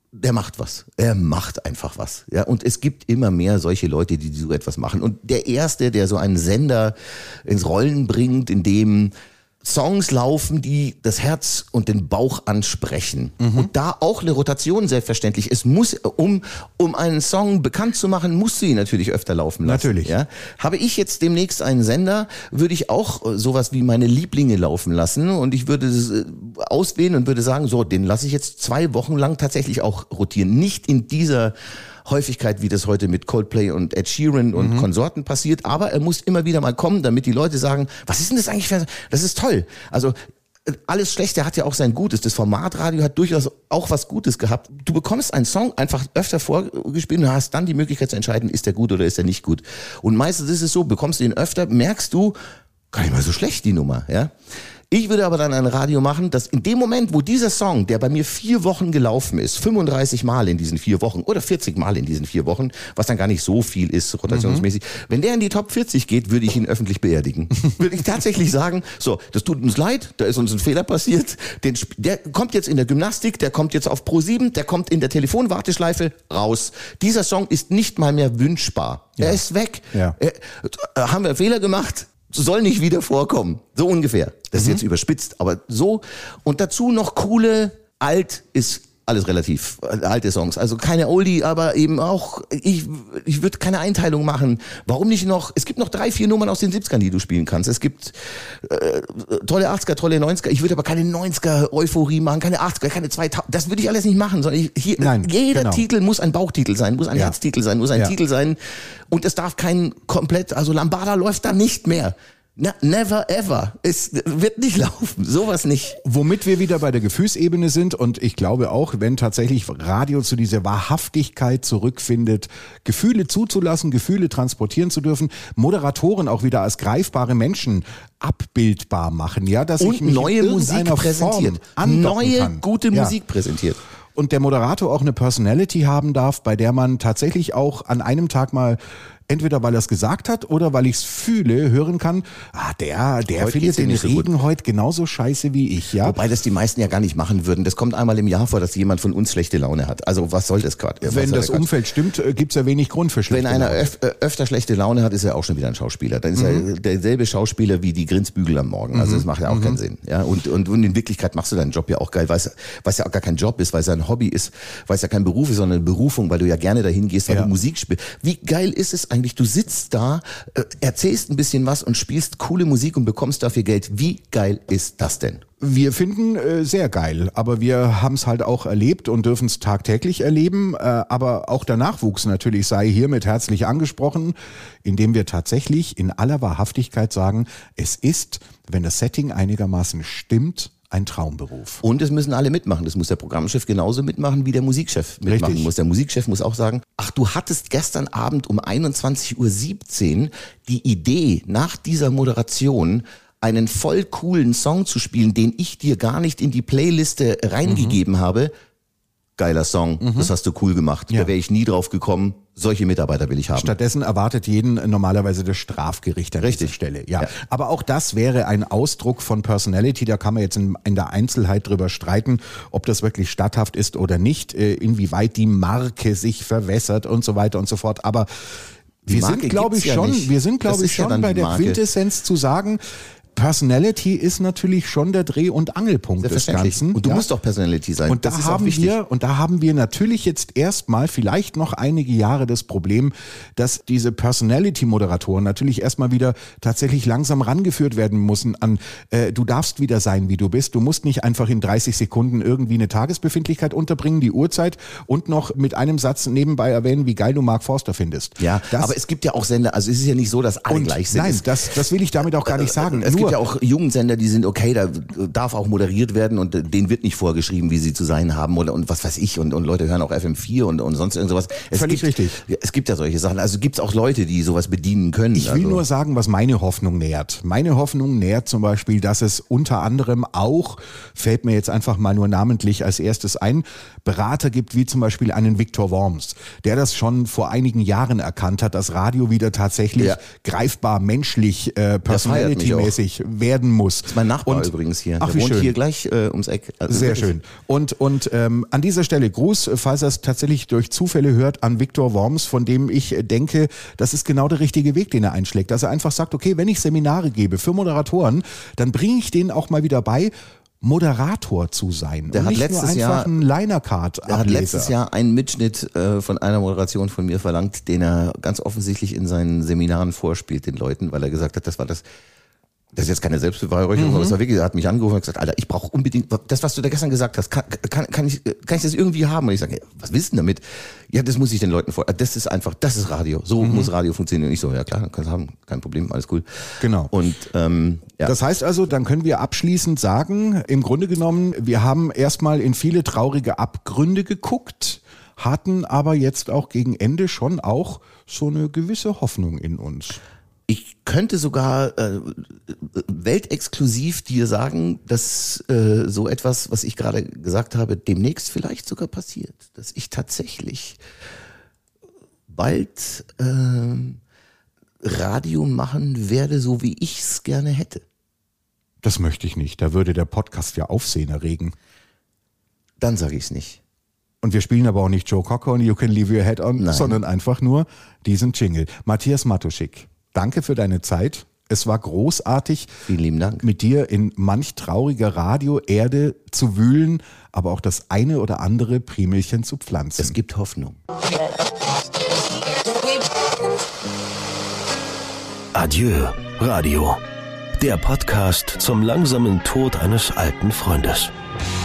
der macht was. Er macht einfach was. Ja, und es gibt immer mehr solche Leute, die so etwas machen. Und der Erste, der so einen Sender ins Rollen bringt, in dem Songs laufen, die das Herz und den Bauch ansprechen. Mhm. Und da auch eine Rotation selbstverständlich. Es muss, um, um einen Song bekannt zu machen, musst du ihn natürlich öfter laufen lassen. Natürlich. Ja? Habe ich jetzt demnächst einen Sender, würde ich auch sowas wie meine Lieblinge laufen lassen und ich würde es auswählen und würde sagen, so, den lasse ich jetzt zwei Wochen lang tatsächlich auch rotieren. Nicht in dieser Häufigkeit, wie das heute mit Coldplay und Ed Sheeran und mhm. Konsorten passiert, aber er muss immer wieder mal kommen, damit die Leute sagen, was ist denn das eigentlich für, das ist toll. Also alles Schlechte hat ja auch sein Gutes. Das Formatradio hat durchaus auch was Gutes gehabt. Du bekommst einen Song einfach öfter vorgespielt und hast dann die Möglichkeit zu entscheiden, ist der gut oder ist der nicht gut. Und meistens ist es so, bekommst du ihn öfter, merkst du, gar nicht mal so schlecht die Nummer, ja. Ich würde aber dann ein Radio machen, dass in dem Moment, wo dieser Song, der bei mir vier Wochen gelaufen ist, fünfunddreißig Mal in diesen vier Wochen oder vierzig Mal in diesen vier Wochen, was dann gar nicht so viel ist, rotationsmäßig, mhm. wenn der in die Top vierzig geht, würde ich ihn öffentlich beerdigen. Würde ich tatsächlich sagen, so, das tut uns leid, da ist uns ein Fehler passiert, den, der kommt jetzt in der Gymnastik, der kommt jetzt auf Pro sieben, der kommt in der Telefonwarteschleife raus. Dieser Song ist nicht mal mehr wünschbar. Ja. Er ist weg. Ja. Er, haben wir einen Fehler gemacht? Soll nicht wieder vorkommen. So ungefähr. Das ist mhm. jetzt überspitzt, aber so. Und dazu noch coole, alt ist alles relativ, alte Songs. Also keine Oldie, aber eben auch, ich, ich würde keine Einteilung machen. Warum nicht noch, es gibt noch drei, vier Nummern aus den siebzigern, die du spielen kannst. Es gibt äh, tolle achtziger, tolle neunziger. Ich würde aber keine neunziger Euphorie machen, keine achtziger, keine zweitausend. Das würde ich alles nicht machen, sondern ich, hier, Nein, jeder genau. Titel muss ein Bauchtitel sein, muss ein ja. Herztitel sein, muss ein ja. Titel sein. Und es darf kein komplett, also Lambada läuft da nicht mehr. Na, never ever. Es wird nicht laufen. Sowas nicht. Womit wir wieder bei der Gefühlsebene sind und ich glaube auch, wenn tatsächlich Radio zu dieser Wahrhaftigkeit zurückfindet, Gefühle zuzulassen, Gefühle transportieren zu dürfen, Moderatoren auch wieder als greifbare Menschen abbildbar machen, ja, dass und ich mich neue in Musik präsentiert. Neue kann. gute ja. Musik präsentiert. Und der Moderator auch eine Personality haben darf, bei der man tatsächlich auch an einem Tag mal entweder weil er es gesagt hat oder weil ich es fühle, hören kann, ah, der, der heute findet den Regen so heute genauso scheiße wie ich, ja. Wobei das die meisten ja gar nicht machen würden. Das kommt einmal im Jahr vor, dass jemand von uns schlechte Laune hat. Also was soll das gerade? Wenn das Umfeld stimmt, gibt's ja wenig Grund für schlechte Laune. Wenn einer öf- öfter schlechte Laune hat, ist er auch schon wieder ein Schauspieler. Dann ist mhm. er derselbe Schauspieler wie die Grinsbügel am Morgen. Also das macht ja auch mhm. keinen Sinn. Ja, und, und, und in Wirklichkeit machst du deinen Job ja auch geil, weil es ja auch gar kein Job ist, weil es ja ein Hobby ist, weil es ja kein Beruf ist, sondern eine Berufung, weil du ja gerne dahin gehst, weil ja. du Musik spielst. Wie geil ist es eigentlich? Du sitzt da Da, äh, erzählst ein bisschen was und spielst coole Musik und bekommst dafür Geld. Wie geil ist das denn? Wir finden äh, sehr geil, aber wir haben es halt auch erlebt und dürfen es tagtäglich erleben. Äh, aber auch der Nachwuchs natürlich sei hiermit herzlich angesprochen, indem wir tatsächlich in aller Wahrhaftigkeit sagen, es ist, wenn das Setting einigermaßen stimmt, ein Traumberuf. Und es müssen alle mitmachen. Das muss der Programmchef genauso mitmachen, wie der Musikchef mitmachen Richtig. muss. Der Musikchef muss auch sagen, ach, du hattest gestern Abend um einundzwanzig Uhr siebzehn die Idee, nach dieser Moderation einen voll coolen Song zu spielen, den ich dir gar nicht in die Playliste reingegeben mhm. habe. Geiler Song, mhm. das hast du cool gemacht. Ja. Da wäre ich nie drauf gekommen. Solche Mitarbeiter will ich haben. Stattdessen erwartet jeden normalerweise das Strafgericht an Richtig. dieser Stelle. Ja. ja. Aber auch das wäre ein Ausdruck von Personality. Da kann man jetzt in, in der Einzelheit drüber streiten, ob das wirklich statthaft ist oder nicht, inwieweit die Marke sich verwässert und so weiter und so fort. Aber wir sind, glaube ich, schon, ja wir sind, glaube ich, schon ja bei der Marke. Quintessenz zu sagen, Personality ist natürlich schon der Dreh- und Angelpunkt des Ganzen. Und du ja. musst doch Personality sein. Und da das ist haben auch wichtig. wir, und da haben wir natürlich jetzt erstmal vielleicht noch einige Jahre das Problem, dass diese Personality-Moderatoren natürlich erstmal wieder tatsächlich langsam rangeführt werden müssen an, äh, du darfst wieder sein, wie du bist. Du musst nicht einfach in dreißig Sekunden irgendwie eine Tagesbefindlichkeit unterbringen, die Uhrzeit und noch mit einem Satz nebenbei erwähnen, wie geil du Mark Forster findest. Ja, das, aber es gibt ja auch Sender, also es ist ja nicht so, dass alle und gleich sind. Nein, das, das will ich damit auch gar nicht sagen. Es Nur, gibt ja auch Jugendsender, die sind okay, da darf auch moderiert werden und denen wird nicht vorgeschrieben, wie sie zu sein haben oder und was weiß ich und, und Leute hören auch F M vier und, und sonst irgendwas. Es Völlig gibt, richtig. Es gibt ja solche Sachen, also gibt es auch Leute, die sowas bedienen können. Ich will also. nur sagen, was meine Hoffnung nährt. Meine Hoffnung nährt zum Beispiel, dass es unter anderem auch, fällt mir jetzt einfach mal nur namentlich als erstes ein, Berater gibt, wie zum Beispiel einen Viktor Worms, der das schon vor einigen Jahren erkannt hat, dass Radio wieder tatsächlich ja. greifbar, menschlich, äh, personality-mäßig fertig werden muss. Das ist mein Nachbar und, übrigens hier. Ach, Der wie wohnt schön. hier gleich äh, ums Eck. Also Sehr wirklich. schön. Und, und ähm, an dieser Stelle Gruß, falls er es tatsächlich durch Zufälle hört, an Viktor Worms, von dem ich denke, das ist genau der richtige Weg, den er einschlägt. Dass er einfach sagt, okay, wenn ich Seminare gebe für Moderatoren, dann bringe ich denen auch mal wieder bei, Moderator zu sein. Der und hat nicht letztes nur einfach Jahr ein Liner-Card-Ableser. Er hat letztes Jahr einen Mitschnitt äh, von einer Moderation von mir verlangt, den er ganz offensichtlich in seinen Seminaren vorspielt den Leuten, weil er gesagt hat, das war das, das ist jetzt keine Selbstbeweihräucherung, Mhm. aber es war wirklich, er hat mich angerufen und gesagt, Alter, ich brauche unbedingt, das, was du da gestern gesagt hast, kann, kann, kann, ich, kann ich das irgendwie haben? Und ich sage, was willst du denn damit? Ja, das muss ich den Leuten vor, das ist einfach, das ist Radio, so mhm. muss Radio funktionieren. Und ich so, ja klar, kannst du haben, kein Problem, alles cool. Genau. Und ähm, ja. Das heißt also, dann können wir abschließend sagen, im Grunde genommen, wir haben erstmal in viele traurige Abgründe geguckt, hatten aber jetzt auch gegen Ende schon auch so eine gewisse Hoffnung in uns. Ich könnte sogar äh, weltexklusiv dir sagen, dass äh, so etwas, was ich gerade gesagt habe, demnächst vielleicht sogar passiert. Dass ich tatsächlich bald äh, Radio machen werde, so wie ich es gerne hätte. Das möchte ich nicht. Da würde der Podcast ja Aufsehen erregen. Dann sage ich es nicht. Und wir spielen aber auch nicht Joe Cocker und You Can Leave Your Head On, Nein. sondern einfach nur diesen Jingle. Matthias Matuschik, danke für deine Zeit. Es war großartig, Vielen lieben Dank. mit dir in manch trauriger Radio-Erde zu wühlen, aber auch das eine oder andere Primelchen zu pflanzen. Es gibt Hoffnung. Adieu, Radio. Der Podcast zum langsamen Tod eines alten Freundes.